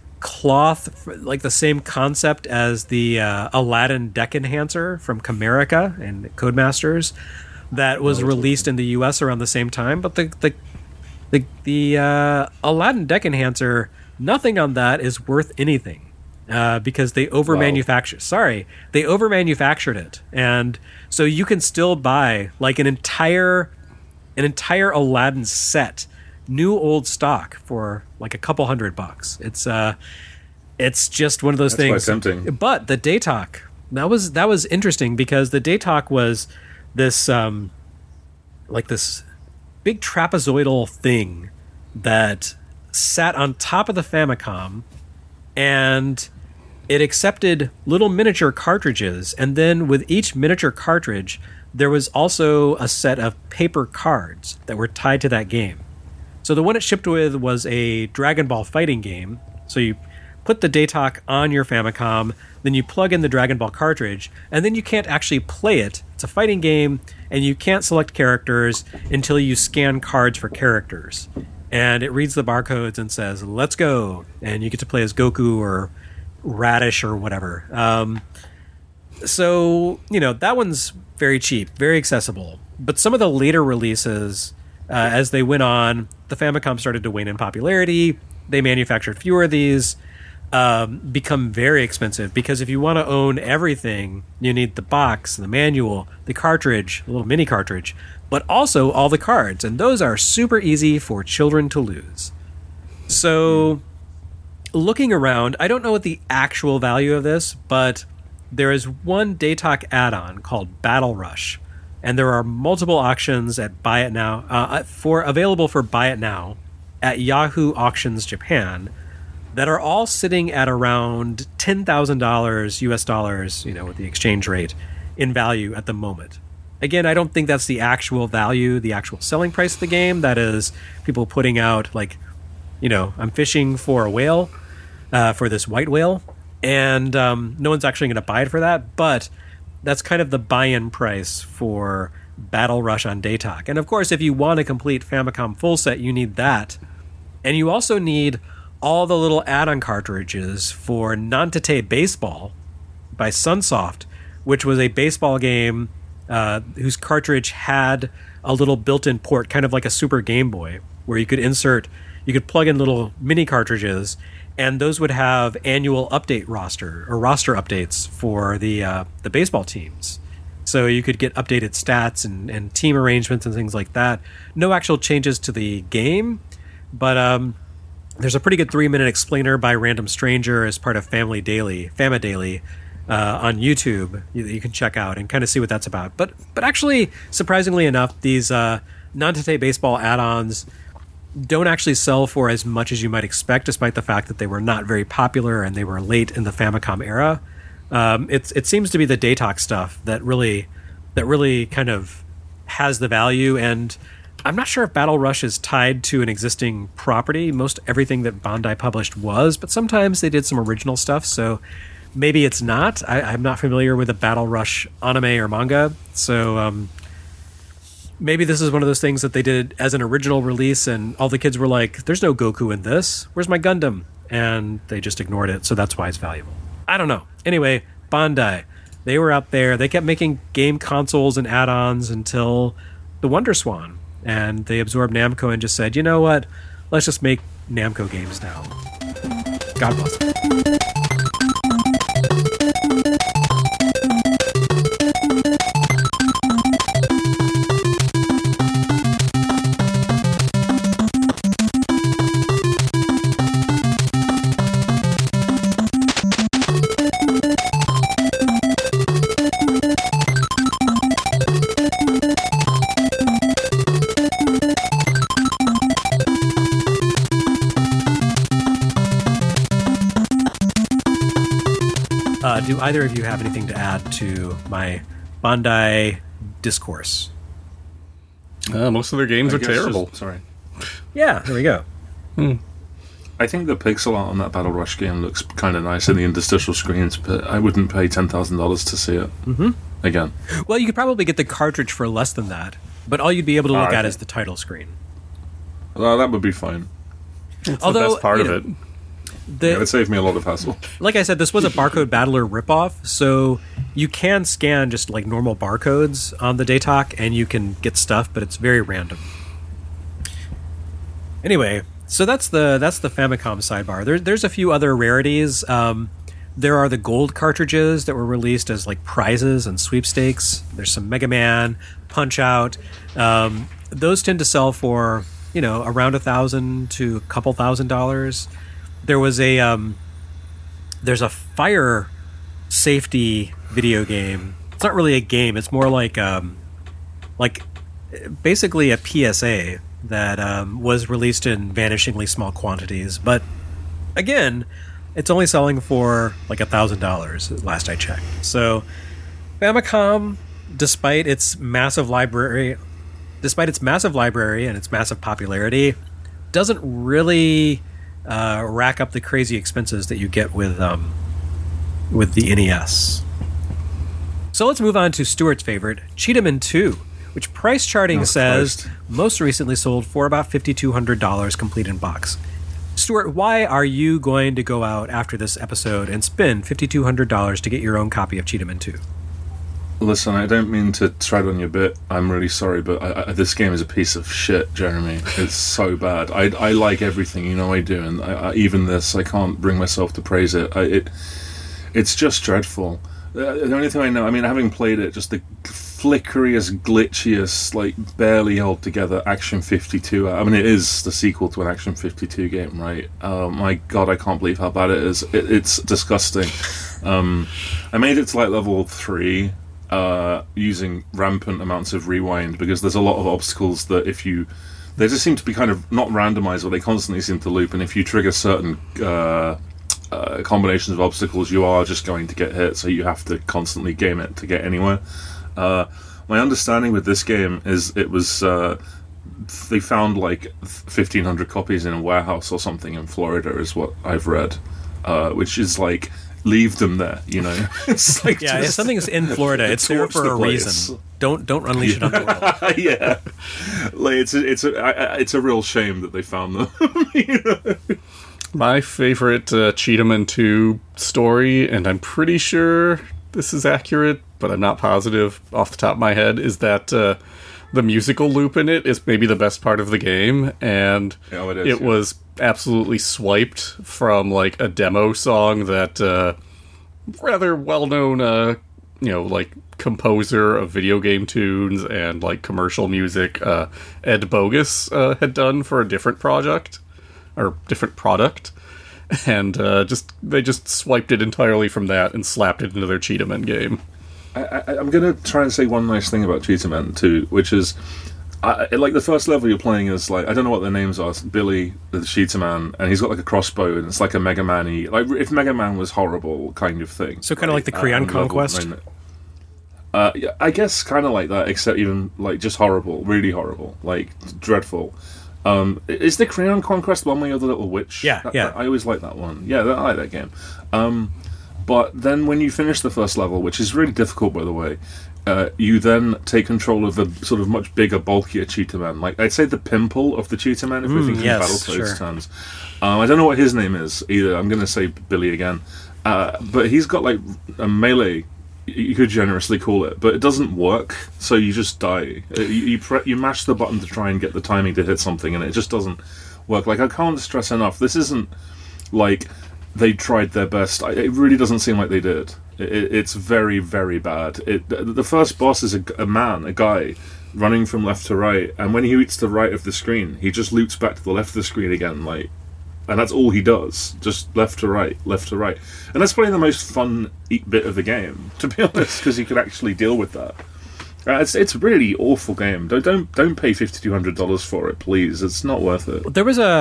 cloth, like the same concept as the uh, Aladdin Deck Enhancer from Camerica and Codemasters that was released in the U S around the same time. But the the the, the uh, Aladdin Deck Enhancer, nothing on that is worth anything uh, because they over manufactured. Wow. Sorry, they over manufactured it, and so you can still buy like an entire an entire Aladdin set, new old stock, for like a couple hundred bucks. It's uh, it's just one of those That's things. quite tempting. But the Datoc, that was that was interesting because the Datoc was this um, like this big trapezoidal thing that sat on top of the Famicom, and it accepted little miniature cartridges, and then with each miniature cartridge, there was also a set of paper cards that were tied to that game. So the one it shipped with was a Dragon Ball fighting game. So you put the Datoc on your Famicom, then you plug in the Dragon Ball cartridge, and then you can't actually play it. It's a fighting game, and you can't select characters until you scan cards for characters. And it reads the barcodes and says, let's go. And you get to play as Goku or Radish or whatever. Um, so, you know, that one's very cheap, very accessible. But some of the later releases, uh, as they went on, the Famicom started to wane in popularity. They manufactured fewer of these, um, become very expensive, because if you want to own everything, you need the box, the manual, the cartridge, the little mini cartridge, but also all the cards. And those are super easy for children to lose. So looking around, I don't know what the actual value of this, but there is one Datoc add-on called Battle Rush, and there are multiple auctions at Buy It Now uh, for available for Buy It Now at Yahoo Auctions Japan that are all sitting at around ten thousand dollars U S dollars, you know, with the exchange rate in value at the moment. Again, I don't think that's the actual value, the actual selling price of the game. That is people putting out, like, you know, I'm fishing for a whale, uh, for this white whale, and um, no one's actually going to buy it for that, but that's kind of the buy-in price for Battle Rush on Datoc. And of course, if you want a complete Famicom full set, you need that. And you also need all the little add-on cartridges for Nantate Baseball by Sunsoft, which was a baseball game uh, whose cartridge had a little built-in port, kind of like a Super Game Boy, where you could insert, you could plug in little mini cartridges, and those would have annual update roster or roster updates for the uh, the baseball teams. So you could get updated stats and, and team arrangements and things like that. No actual changes to the game, but um, there's a pretty good three-minute explainer by Random Stranger as part of Family Daily, Fama Daily, uh, on YouTube you, you can check out and kind of see what that's about. But but actually, surprisingly enough, these uh, Nantate Baseball add-ons don't actually sell for as much as you might expect, despite the fact that they were not very popular and they were late in the Famicom era. Um, it's it seems to be the Datoc stuff that really that really kind of has the value, and I'm not sure if Battle Rush is tied to an existing property. Most everything that Bandai published was, but sometimes they did some original stuff, so maybe it's not. I, I'm not familiar with a Battle Rush anime or manga, so um, maybe this is one of those things that they did as an original release, and all the kids were like, there's no Goku in this. Where's my Gundam? And they just ignored it, so that's why it's valuable. I don't know. Anyway, Bandai, they were out there. They kept making game consoles and add-ons until the Wonder Swan, and they absorbed Namco and just said, you know what? Let's just make Namco games now. God bless them. do either of you have anything to add to my Bandai discourse? Uh, most of their games I are guess terrible. just- sorry. Yeah, there we go. I think the pixel art on that Battle Rush game looks kind of nice in the interstitial screens, but I wouldn't pay ten thousand dollars to see it mm-hmm. again. Well, you could probably get the cartridge for less than that, but all you'd be able to look Ah, at okay. is the title screen. Well, that would be fine. It's Although, the best part you of know, it. The, Yeah, it would save me a lot of hassle. like I said, this was a barcode battler ripoff, so you can scan just like normal barcodes on the Daytalk, and you can get stuff, but it's very random. Anyway, so that's the that's the Famicom sidebar. There, there's a few other rarities. Um, there are the gold cartridges that were released as like prizes and sweepstakes. There's some Mega Man, Punch Out. Um, those tend to sell for, you know, around a thousand to a couple thousand dollars. There was a um, there's a fire safety video game. It's not really a game. It's more like um, like basically a P S A that um, was released in vanishingly small quantities. But again, it's only selling for like a thousand dollars last I checked. So Famicom, despite its massive library, despite its massive library and its massive popularity, doesn't really uh, rack up the crazy expenses that you get with um, with the N E S. So let's move on to Stuart's favorite, Cheetahman two, which price charting Oh, says Christ. most recently sold for about five thousand two hundred dollars complete in box. Stuart, why are you going to go out after this episode and spend five thousand two hundred dollars to get your own copy of Cheetahman two? Listen, I don't mean to tread on your bit. I'm really sorry, but I, I, this game is a piece of shit, Jeremy. It's so bad. I, I like everything, you know I do, and I, I, even this, I can't bring myself to praise it. I, it it's just dreadful. Uh, the only thing I know, I mean, having played it, just the flickeriest, glitchiest, like barely held together Action fifty-two. I mean, it is the sequel to an Action fifty-two game, right? Oh my god, I can't believe how bad it is. It, it's disgusting. Um, I made it to like level three. Uh, using rampant amounts of rewind, because there's a lot of obstacles that if you they just seem to be kind of not randomized, but they constantly seem to loop, and if you trigger certain uh, uh, combinations of obstacles, you are just going to get hit, so you have to constantly game it to get anywhere. Uh, my understanding with this game is it was uh, they found like fifteen hundred copies in a warehouse or something in Florida is what I've read, uh, which is like, leave them there, you know. It's like, Yeah, just- if something's in Florida, it's there torch for the a place. reason. Don't don't unleash it on the world. yeah, like it's a, it's a I- I- it's a real shame that they found them. You know? My favorite uh, Cheetahman two story, and I'm pretty sure this is accurate, but I'm not positive off the top of my head, is that uh, the musical loop in it is maybe the best part of the game, and Yeah, it is, it yeah. was absolutely swiped from like a demo song that uh, rather well-known, uh, you know, like composer of video game tunes and like commercial music, uh, Ed Bogus, uh, had done for a different project or different product, and uh, just they just swiped it entirely from that and slapped it into their Cheetahman game. I, I, I'm going to try and say one nice thing about Cheetahman too, which is, I, like the first level you're playing is like, I don't know what their names are, it's Billy the Cheetahman, and he's got like a crossbow, and it's like a Mega Man-y, like if Mega Man was horrible kind of thing. So kind of like the Creon and level Conquest? nine- Uh, yeah, I guess kind of like that, except even like just horrible, really horrible, like dreadful. Um, is the Creon Conquest one where you're the little witch? Yeah, That- yeah. that- I always like that one. Yeah, that, I like that game. Um, but then when you finish the first level, which is really difficult, by the way, uh, you then take control of a sort of much bigger, bulkier Cheetahman. Like I'd say the pimple of the Cheetahman, if we're thinking yes, Battletoads sure. terms. Um, I don't know what his name is either. I'm going to say Billy again, uh, but he's got like a melee. You could generously call it, but it doesn't work, so you just die. Uh, You you, pre- you mash the button to try and get the timing to hit something, and it just doesn't work. Like I can't stress enough, this isn't like they tried their best. I, it really doesn't seem like they did. It, it, it's very, very bad. It, the first boss is a, a man, a guy, running from left to right, and when he reaches the right of the screen, he just loops back to the left of the screen again, like. And that's all he does, just left to right, left to right. And that's probably the most fun e- bit of the game, to be honest, because you could actually deal with that. Uh, it's it's a really awful game. Don't don't don't pay fifty two hundred dollars for it, please. It's not worth it. There was a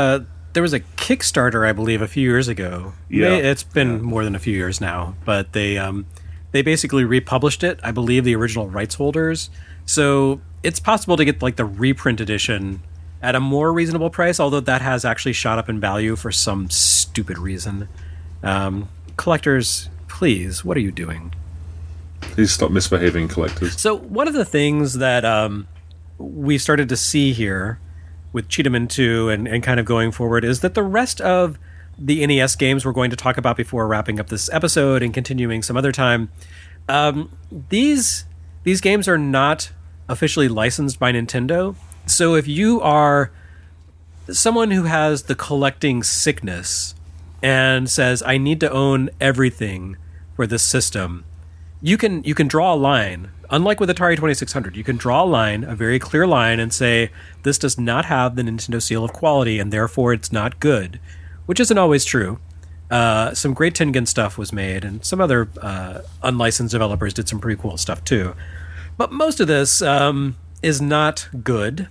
there was a Kickstarter, I believe, a few years ago. Yeah. May- It's been Yeah. more than a few years now, but they um, they basically republished it. I believe the original rights holders. So it's possible to get like the reprint edition at a more reasonable price, although that has actually shot up in value for some stupid reason. Um, collectors, please, what are you doing? Please stop misbehaving, collectors. So one of the things that um, we started to see here with Cheetahman two and, and kind of going forward is that the rest of the N E S games we're going to talk about before wrapping up this episode and continuing some other time, um, these these games are not officially licensed by Nintendo. So if you are someone who has the collecting sickness and says, I need to own everything for this system, you can you can draw a line. Unlike with Atari twenty-six hundred, you can draw a line, a very clear line, and say, this does not have the Nintendo seal of quality, and therefore it's not good, which isn't always true. Uh, some great Tengen stuff was made, and some other uh, unlicensed developers did some pretty cool stuff too. But most of this um, is not good,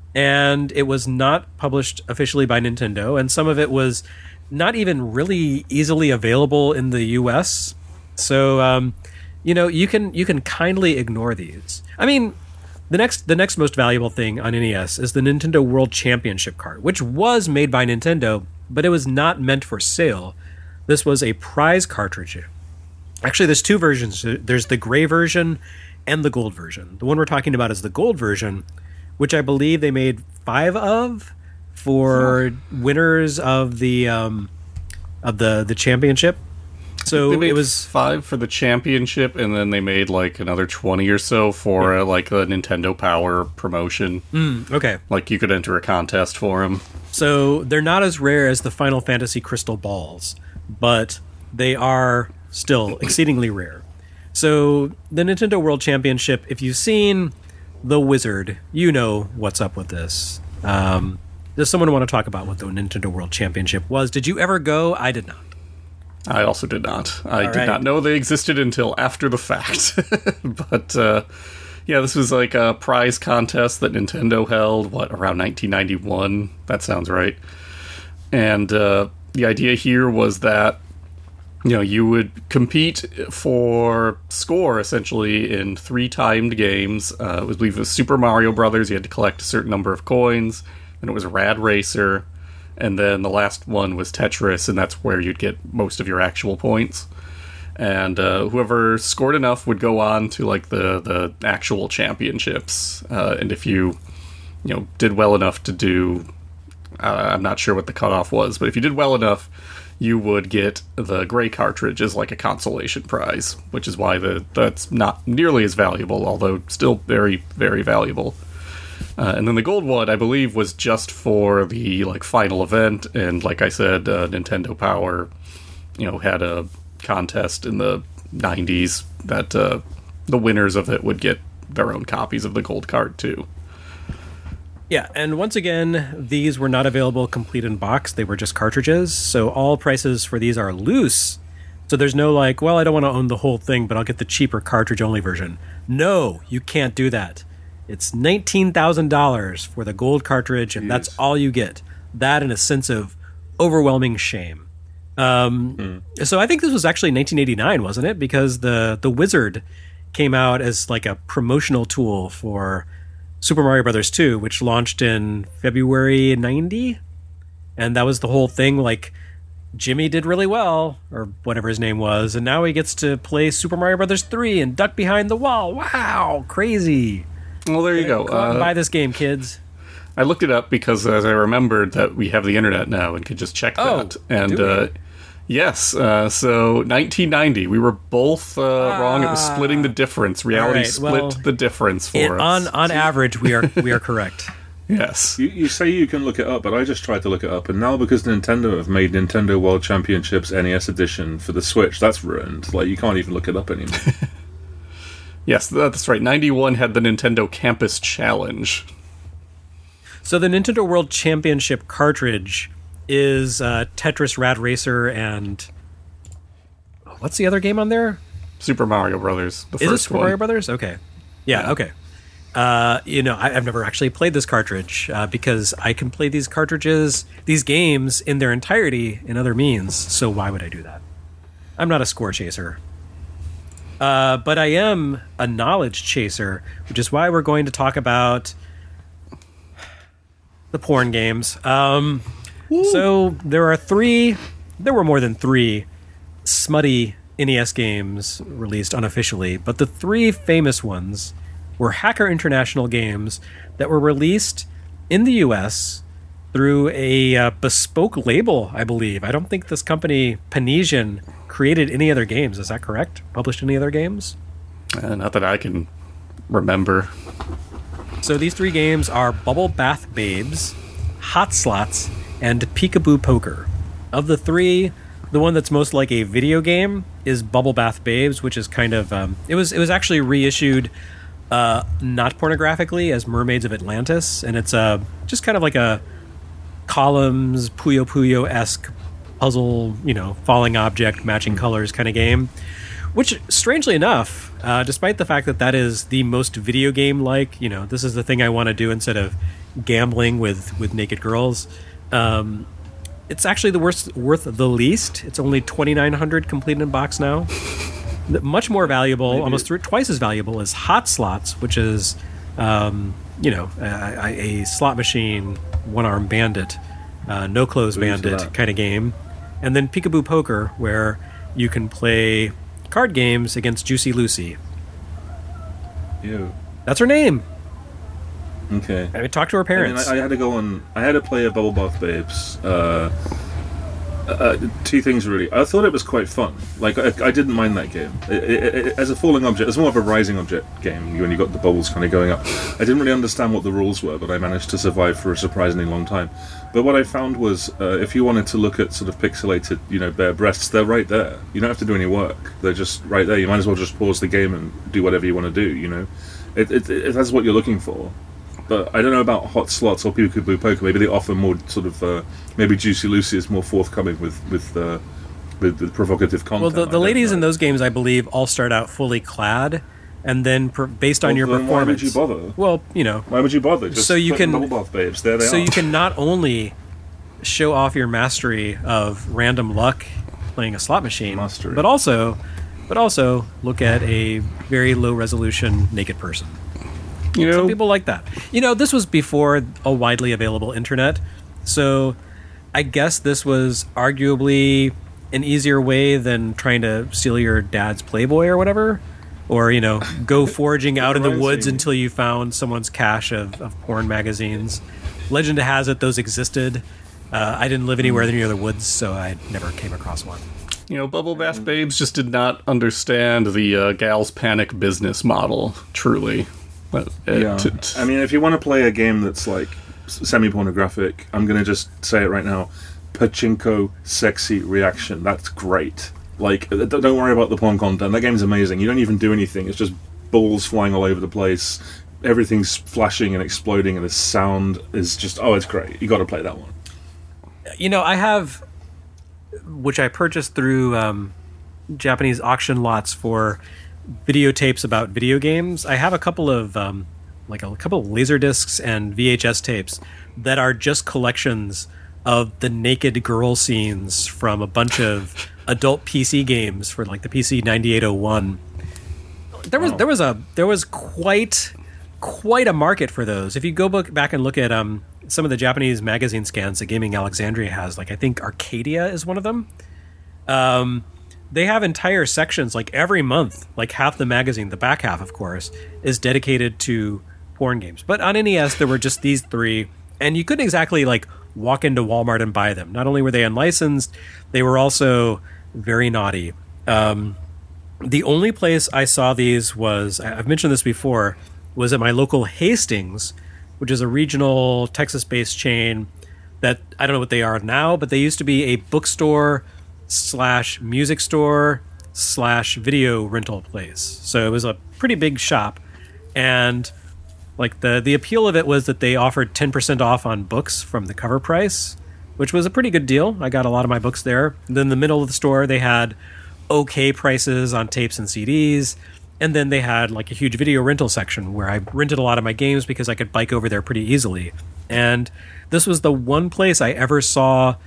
and it was not published officially by Nintendo, and some of it was not even really easily available in the U S. So, um, you know, you can you can kindly ignore these. I mean, the next the next most valuable thing on N E S is the Nintendo World Championship card, which was made by Nintendo, but it was not meant for sale. This was a prize cartridge. Actually, there's two versions. There's the gray version and the gold version. The one we're talking about is the gold version, which I believe they made five of for winners of the um, of the the championship. So They made it was five for the championship, and then they made like another twenty or so for uh, like the Nintendo Power promotion. mm, okay. Like you could enter a contest for them. So they're not as rare as the Final Fantasy Crystal Balls, but they are still exceedingly rare. So the Nintendo World Championship, if you've seen The Wizard, you know what's up with this. Um, does someone want to talk about what the Nintendo World Championship was? Did you ever go? I did not. I also did not. I All did right. not know they existed until after the fact. But uh, yeah, this was like a prize contest that Nintendo held, what, around nineteen ninety-one? That sounds right. And uh, the idea here was that, you know, you would compete for score, essentially, in three timed games. Uh, it was, I believe it was Super Mario Brothers. You had to collect a certain number of coins. Then it was Rad Racer. And then the last one was Tetris, and that's where you'd get most of your actual points. And uh, whoever scored enough would go on to like the, the actual championships. Uh, and if you, you know, did well enough to do, uh, I'm not sure what the cutoff was, but if you did well enough, you would get the gray cartridge as like a consolation prize, which is why the that's not nearly as valuable, although still very, very valuable. Uh, and then the gold one, I believe, was just for the like final event, and like I said, uh, Nintendo Power, you know, had a contest in the nineties that uh, the winners of it would get their own copies of the gold card too. Yeah, and once again, these were not available complete in box. They were just cartridges, so all prices for these are loose. So there's no like, well, I don't want to own the whole thing, but I'll get the cheaper cartridge-only version. No, you can't do that. It's nineteen thousand dollars for the gold cartridge, and Jeez. that's all you get. That and a sense of overwhelming shame. Um, mm. So I think this was actually nineteen eighty-nine, wasn't it? Because the, the Wizard came out as like a promotional tool for Super Mario Brothers two, which launched in February ninety. And that was the whole thing, like, Jimmy did really well, or whatever his name was, and now he gets to play Super Mario Brothers three and duck behind the wall. Wow, crazy. Well, there you go. Go out and Uh, buy this game, kids. I looked it up because as I remembered that we have the internet now and could just check Oh, that. And do we? uh, yes, uh, so nineteen ninety, we were both uh, wrong. It was splitting the difference. Reality right, split well, the difference for It, us. on on average, we are we are correct. Yes. You, you say you can look it up, but I just tried to look it up, and now because Nintendo have made Nintendo World Championships N E S Edition for the Switch, that's ruined. Like, you can't even look it up anymore. Yes, that's right. ninety-one had the Nintendo Campus Challenge. So the Nintendo World Championship cartridge is uh, Tetris, Rad Racer, and what's the other game on there? Super Mario Brothers. The Is it first Super one. Mario Brothers? Okay. Yeah, Yeah. okay. Uh, you know, I, I've never actually played this cartridge uh, because I can play these cartridges, these games in their entirety in other means. So why would I do that? I'm not a score chaser. Uh, but I am a knowledge chaser, which is why we're going to talk about the porn games. Um, so there are three, there were more than three smutty N E S games released unofficially, but the three famous ones were Hacker International games that were released in the U S through a uh, bespoke label, I believe. I don't think this company, Panesian, created any other games. Is that correct? Published any other games? Uh, not that I can remember. So these three games are Bubble Bath Babes, Hot Slots, and Peekaboo Poker. Of the three, the one that's most like a video game is Bubble Bath Babes, which is kind of um, it was it was actually reissued uh, not pornographically as Mermaids of Atlantis, and it's uh, just kind of like a columns Puyo Puyo-esque puzzle, you know, falling object matching colors kind of game. Which, strangely enough, uh, despite the fact that that is the most video game-like, you know, this is the thing I want to do instead of gambling with, with naked girls, um, it's actually the worst, worth the least. It's only twenty-nine hundred dollars complete in box now. Much more valuable, Maybe. almost th- twice as valuable, is Hot Slots, which is, um, you know, a, a slot machine, one-arm bandit, uh, no-clothes bandit kind of game. And then Peekaboo Poker, where you can play card games against Juicy Lucy. Ew. That's her name. Okay. I mean, talk to her parents. I, mean, I, I had to go on. I had to play a Bubble Bath Babes. Uh, uh, two things really. I thought it was quite fun. Like I, I didn't mind that game it, it, it, as a falling object. It's more of a rising object game when you got the bubbles kind of going up. I didn't really understand what the rules were, but I managed to survive for a surprisingly long time. But what I found was, uh, if you wanted to look at sort of pixelated, you know, bare breasts, they're right there. You don't have to do any work. They're just right there. You might as well just pause the game and do whatever you want to do. You know, it, it, it, that's what you're looking for. But I don't know about Hot Slots or Peekaboo Poker. Maybe they offer more sort of. Uh, maybe Juicy Lucy is more forthcoming with with uh, with, with provocative content. Well, the, the ladies know. in those games, I believe, all start out fully clad, and then per, based on well, your performance. Why would you bother? Well, you know. Why would you bother? Just so you can Bubble Bath Babes. There they so are. So you can not only show off your mastery of random luck playing a slot machine, mastery. but also, but also look at a very low resolution naked person. You know, some people like that. You know, this was before a widely available internet, so I guess this was arguably an easier way than trying to steal your dad's Playboy or whatever, or, you know, go foraging out in the woods until you found someone's cache of, of porn magazines. Legend has it those existed. Uh, I didn't live anywhere near the woods, so I never came across one. You know, Bubble Bath Babes just did not understand the uh, Gals Panic business model, truly. But, uh, yeah. t- t- I mean, if you want to play a game that's like semi-pornographic, I'm going to just say it right now. Pachinko sexy reaction. That's great. Like, don't worry about the porn content. That game's amazing. You don't even do anything. It's just balls flying all over the place. Everything's flashing and exploding, and the sound is just, oh, it's great. You got to play that one. You know, I have, which I purchased through um, Japanese auction lots for videotapes about video games. I have a couple of um, like a couple of laser discs and V H S tapes that are just collections of the naked girl scenes from a bunch of adult P C games for like the P C ninety-eight oh one. There was wow. there was a there was quite quite a market for those. If you go back and look at um, some of the Japanese magazine scans that Gaming Alexandria has, like I think Arcadia is one of them. Um, They have entire sections, like every month, like half the magazine, the back half, of course, is dedicated to porn games. But on N E S, there were just these three, and you couldn't exactly like walk into Walmart and buy them. Not only were they unlicensed, they were also very naughty. Um, the only place I saw these was, I've mentioned this before, was at my local Hastings, which is a regional Texas-based chain that, I don't know what they are now, but they used to be a bookstore slash music store slash video rental place. So it was a pretty big shop, and like the the appeal of it was that they offered ten percent off on books from the cover price, which was a pretty good deal. I got a lot of my books there. And then in the middle of the store they had okay prices on tapes and C Ds, And then they had like a huge video rental section where I rented a lot of my games because I could bike over there pretty easily. And this was the one place I ever saw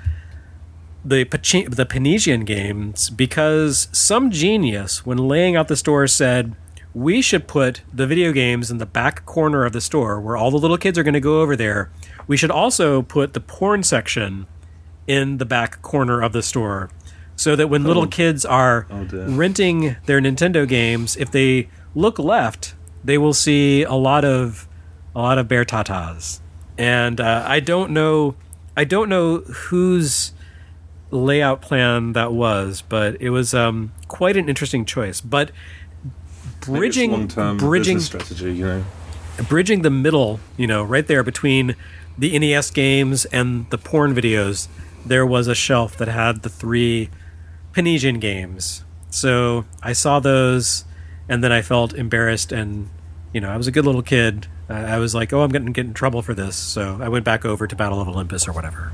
the Pachi- the Panesian games, because some genius, when laying out the store, said, we should put the video games in the back corner of the store where all the little kids are going to go over there. We should also put the porn section in the back corner of the store, so that when oh. little kids are oh, renting their Nintendo games, if they look left, they will see a lot of a lot of bear tatas. And uh, I don't know, I don't know whose layout plan that was, but it was um, quite an interesting choice. But bridging, long-term bridging business strategy, you know, bridging the middle, you know, right there between the N E S games and the porn videos, there was a shelf that had the three Panesian games. So I saw those, and then I felt embarrassed, and you know, I was a good little kid. Uh, I was like, oh, I'm going to get in trouble for this. So I went back over to Battle of Olympus or whatever.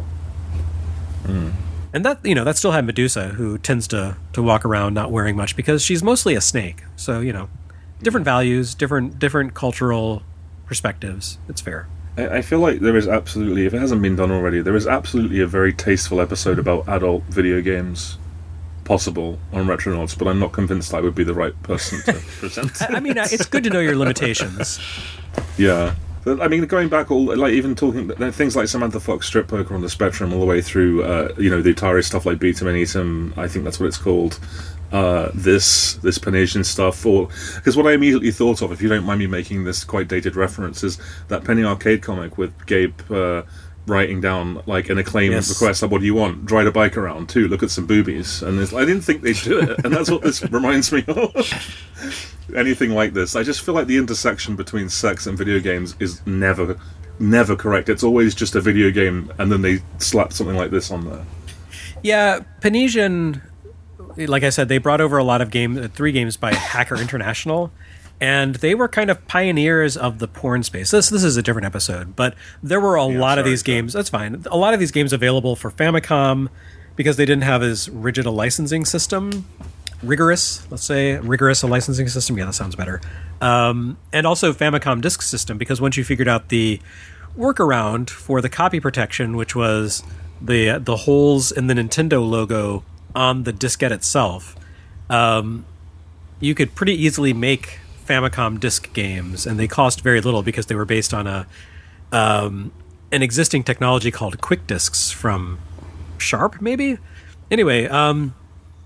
Mm. And that, you know, that still had Medusa, who tends to, to walk around not wearing much because she's mostly a snake. So, you know, different values, different different cultural perspectives. It's fair. I, I feel like there is absolutely, if it hasn't been done already, there is absolutely a very tasteful episode about adult video games possible on Retronauts, but I'm not convinced I would be the right person to present it. I mean, it's good to know your limitations. Yeah. I mean, going back, all like even talking things like Samantha Fox Strip Poker on the Spectrum, all the way through, uh, you know, the Atari stuff like Beat 'em and Eat 'em, I think that's what it's called. Uh, this this Panesian stuff, or because what I immediately thought of, if you don't mind me making this quite dated reference, is that Penny Arcade comic with Gabe uh, writing down like an acclaimed yes. request, like, what do you want? Ride a bike around too, look at some boobies. And it's, I didn't think they'd do it, and that's what this reminds me of. Anything like this, I just feel like the intersection between sex and video games is never never correct. It's always just a video game, and then they slap something like this on there. Yeah, Panesian, like I said, they brought over a lot of games, three games by Hacker International, and they were kind of pioneers of the porn space. This this is a different episode, but there were a yeah, lot sorry, of these sorry. games. That's fine. A lot of these games available for Famicom because they didn't have as rigid a licensing system. Rigorous, let's say, rigorous a licensing system. Yeah, that sounds better. Um, and also Famicom Disk System, because once you figured out the workaround for the copy protection, which was the the holes in the Nintendo logo on the diskette itself, um, you could pretty easily make Famicom disk games, and they cost very little because they were based on a um, an existing technology called Quick Disks from Sharp, maybe? Anyway, um...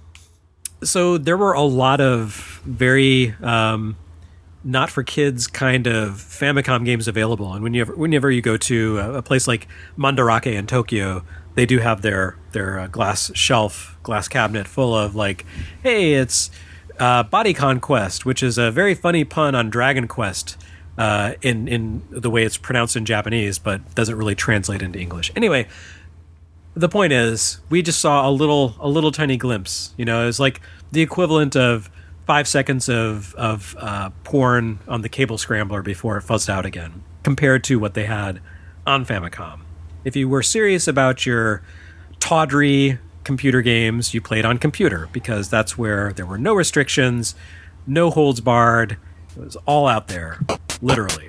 so there were a lot of very um, not for kids kind of Famicom games available, and whenever whenever you go to a, a place like Mandarake in Tokyo, they do have their their uh, glass shelf, glass cabinet full of like, hey, it's uh, Body Conquest, which is a very funny pun on Dragon Quest uh, in in the way it's pronounced in Japanese, but doesn't really translate into English. Anyway. The point is, we just saw a little, a little tiny glimpse. You know, it was like the equivalent of five seconds of of uh, porn on the cable scrambler before it fuzzed out again, compared to what they had on Famicom. If you were serious about your tawdry computer games, you played on computer because that's where there were no restrictions, no holds barred. It was all out there, literally.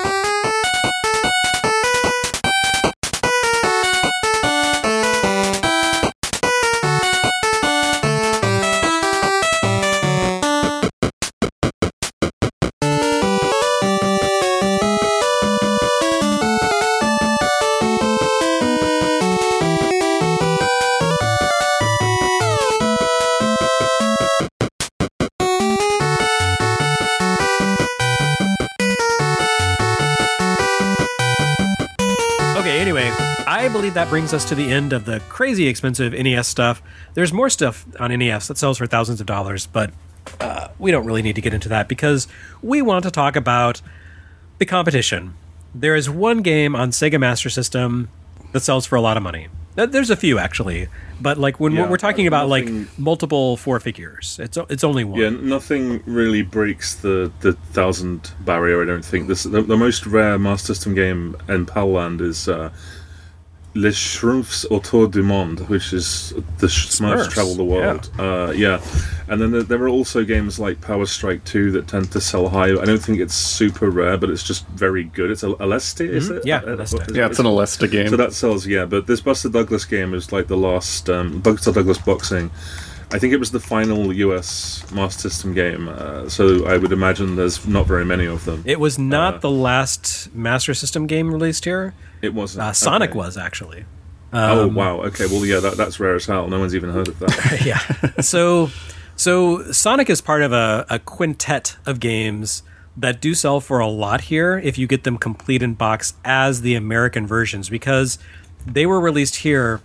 I believe that brings us to the end of the crazy expensive N E S stuff. There's more stuff on N E S that sells for thousands of dollars, but uh, we don't really need to get into that because we want to talk about the competition. There is one game on Sega Master System that sells for a lot of money. There's a few, actually, but like when yeah, we're talking about nothing, like multiple four figures, it's it's only one. Yeah, nothing really breaks the, the thousand barrier, I don't think. This the, the most rare Master System game in PAL Land is... Uh, Les Schtroumpfs Autour du Monde, which is the Smurfs Smurfs, travel the world. Yeah, uh, yeah. And then there, there are also games like Power Strike two that tend to sell high. I don't think it's super rare, but it's just very good. It's a Aleste, is Mm-hmm. it? Yeah, Uh, Aleste. what is Yeah, it? it's an Alesta game. So that sells, yeah. But this Buster Douglas game is like the last um, Buster Douglas Boxing. I think it was the final U S Master System game, uh, so I would imagine there's not very many of them. It was not Uh, the last Master System game released here. It wasn't. Uh, Sonic Okay. was, actually. oh Um, wow! Okay, well, yeah, that, that's rare as hell. No one's even heard of that. yeah. So, so Sonic is part of a, a quintet of games that do sell for a lot here if you get them complete in box as the American versions, because they were released here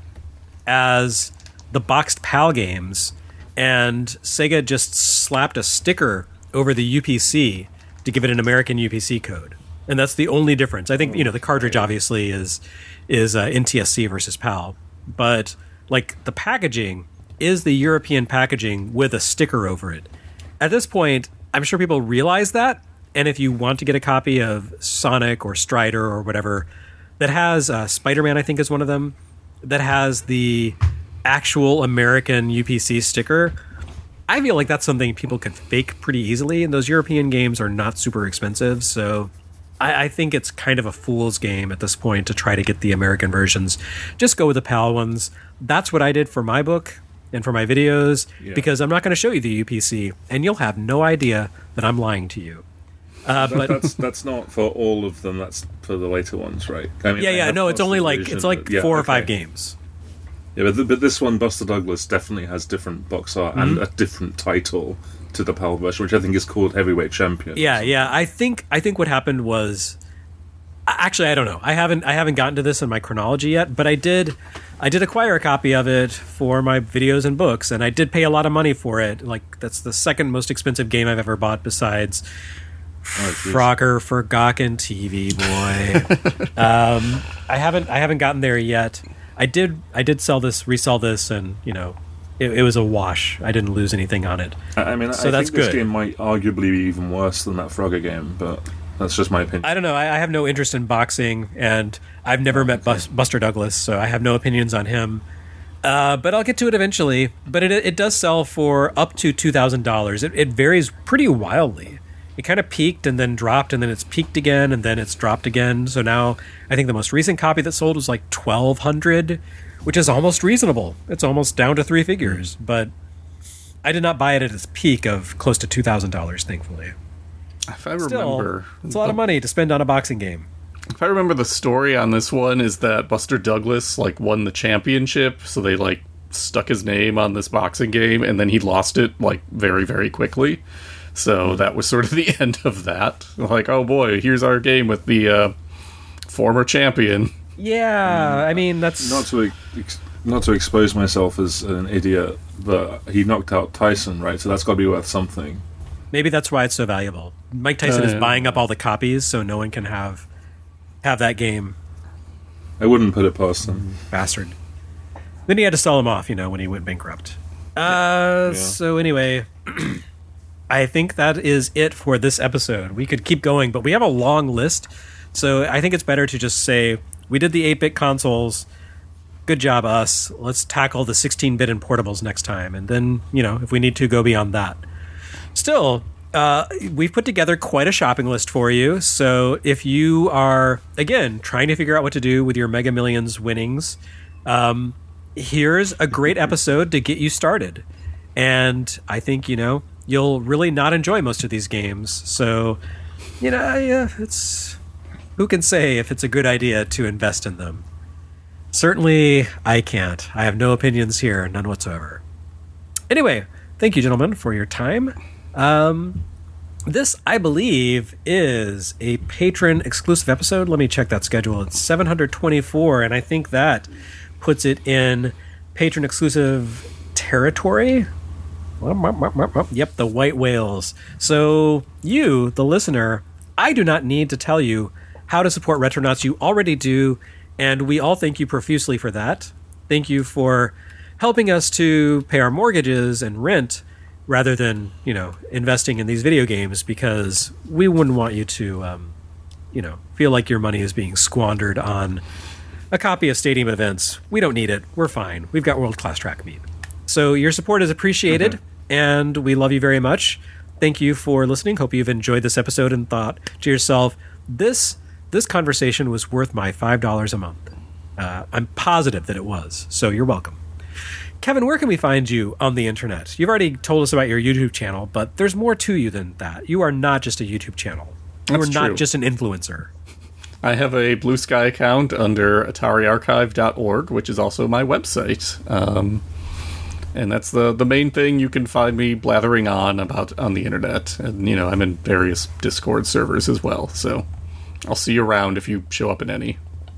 as the boxed PAL games, and Sega just slapped a sticker over the U P C to give it an American U P C code. And that's the only difference. I think, you know, the cartridge obviously is is uh, N T S C versus PAL, but like the packaging is the European packaging with a sticker over it. At this point, I'm sure people realize that, and if you want to get a copy of Sonic or Strider or whatever that has uh, Spider-Man, I think is one of them, that has the actual American U P C sticker, I feel like that's something people can fake pretty easily, and those European games are not super expensive, so I, I think it's kind of a fool's game at this point to try to get the American versions. Just go with the PAL ones. That's what I did for my book and for my videos, Yeah. because I'm not going to show you the U P C, and you'll have no idea that I'm lying to you. Uh, That- but that's that's not for all of them. That's for the later ones, right? I mean, yeah, I yeah, have no, it's lost only the like illusion, it's like but- yeah, four or five okay. games. Yeah, but, th- but this one, Buster Douglas, definitely has different box art and Mm-hmm. a different title to the PAL version, which I think is called Heavyweight Champion. Yeah, yeah. I think I think what happened was, actually, I don't know. I haven't I haven't gotten to this in my chronology yet, but I did I did acquire a copy of it for my videos and books, and I did pay a lot of money for it. Like that's the second most expensive game I've ever bought, besides Oh, geez. Frogger Forgotten T V Boy. um, I haven't I haven't gotten there yet. I did I did sell this, resell this, and you know, it, it was a wash. I didn't lose anything on it. I I mean, So I that's think this good. game might arguably be even worse than that Frogger game, but that's just my opinion. I don't know. I, I have no interest in boxing, and I've never met Bus- Buster Douglas, so I have no opinions on him. Uh, but I'll get to it eventually. But it it does sell for up to two thousand dollars. It, it varies pretty wildly. It kind of peaked and then dropped, and then it's peaked again, and then it's dropped again. So now I think the most recent copy that sold was like twelve hundred, which is almost reasonable. It's almost down to three figures. But I did not buy it at its peak of close to two thousand dollars, thankfully. If I Still, remember, it's a lot of money to spend on a boxing game. if I remember the story on this one is that Buster Douglas like won the championship, so they like stuck his name on this boxing game, and then he lost it like very very quickly. So that was sort of the end of that. Like, oh boy, here's our game with the uh, former champion. Yeah, I mean that's Not to ex- not to expose myself as an idiot, but he knocked out Tyson, right? So that's got to be worth something. maybe that's why it's so valuable. Mike Tyson Uh, is yeah. buying up all the copies, so no one can have have that game. I wouldn't put it past him. Bastard. Then he had to sell them off, you know, when he went bankrupt. Uh, Yeah. so anyway, I think that is it for this episode. We could keep going, but we have a long list, so I think it's better to just say we did the eight-bit consoles. Good job, us. Let's tackle the sixteen-bit and portables next time, and then, you know, if we need to, go beyond that. Still, uh, we've put together quite a shopping list for you. So if you are, again, trying to figure out what to do with your Mega Millions winnings, um, here's a great episode to get you started. And I think, you know, you'll really not enjoy most of these games. So, you know, yeah, it's who can say if it's a good idea to invest in them? Certainly, I can't. I have no opinions here, none whatsoever. Anyway, thank you, gentlemen, for your time. Um, this, I believe, is a patron exclusive episode. Let me check that schedule. It's seven hundred twenty-four, and I think that puts it in patron exclusive territory. Yep, the white whales. So you, the listener, I do not need to tell you how to support Retronauts. You already do, and we all thank you profusely for that. Thank you for helping us to pay our mortgages and rent rather than, you know, investing in these video games, because we wouldn't want you to, um, you know, feel like your money is being squandered on a copy of Stadium Events. We don't need it. We're fine. We've got world-class track meet. So your support is appreciated, mm-hmm. and we love you very much. Thank you for listening. Hope you've enjoyed this episode and thought to yourself, this this conversation was worth my five dollars a month. Uh, I'm positive that it was, so you're welcome. Kevin, where can we find you on the internet? You've already told us about your YouTube channel, but there's more to you than that. You are not just a YouTube channel. You That's are not true. just an influencer. I have a Blue Sky account under Atari Archive dot org, which is also my website. Um, and that's the, the main thing you can find me blathering on about on the internet. And, you know, I'm in various Discord servers as well, so I'll see you around if you show up in any.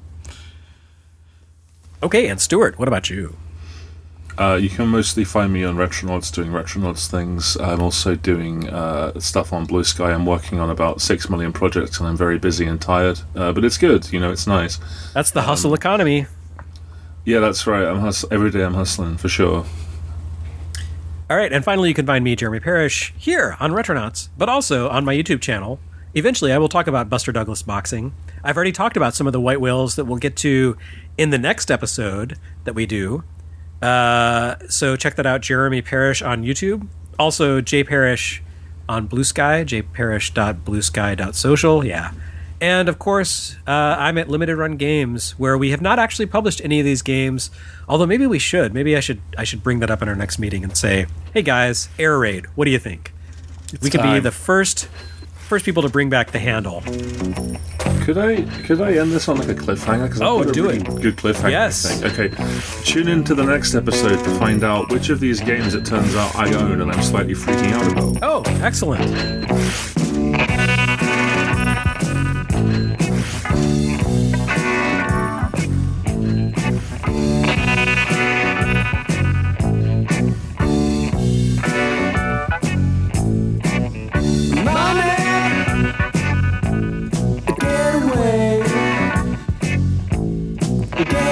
Okay, and Stuart, what about you? Uh, you can mostly find me on Retronauts doing Retronauts things. I'm also doing uh, stuff on Blue Sky. I'm working on about six million projects, and I'm very busy and tired. Uh, but it's good, you know, it's nice. That's the hustle um, economy. Yeah, that's right. I'm hus- every day I'm hustling, for sure. All right, and finally you can find me, Jeremy Parrish, here on Retronauts, but also on my YouTube channel. Eventually I will talk about Buster Douglas boxing. I've already talked about some of the white whales that we'll get to in the next episode that we do. Uh, so check that out, Jeremy Parrish on YouTube. Also, J Parrish on Blue Sky, j parrish dot blue sky dot social. Yeah. And, of course, uh, I'm at Limited Run Games, where we have not actually published any of these games, although maybe we should. Maybe I should I should bring that up in our next meeting and say, hey, guys, Air Raid, what do you think? It's we could time. be the first first people to bring back the handle. Could I could I end this on like a cliffhanger? 'Cause I've Oh, got a do really it. Good cliffhanger. Yes. Thing. Okay. Tune in to the next episode to find out which of these games it turns out I own and I'm slightly freaking out about. Oh, excellent. Get away. Get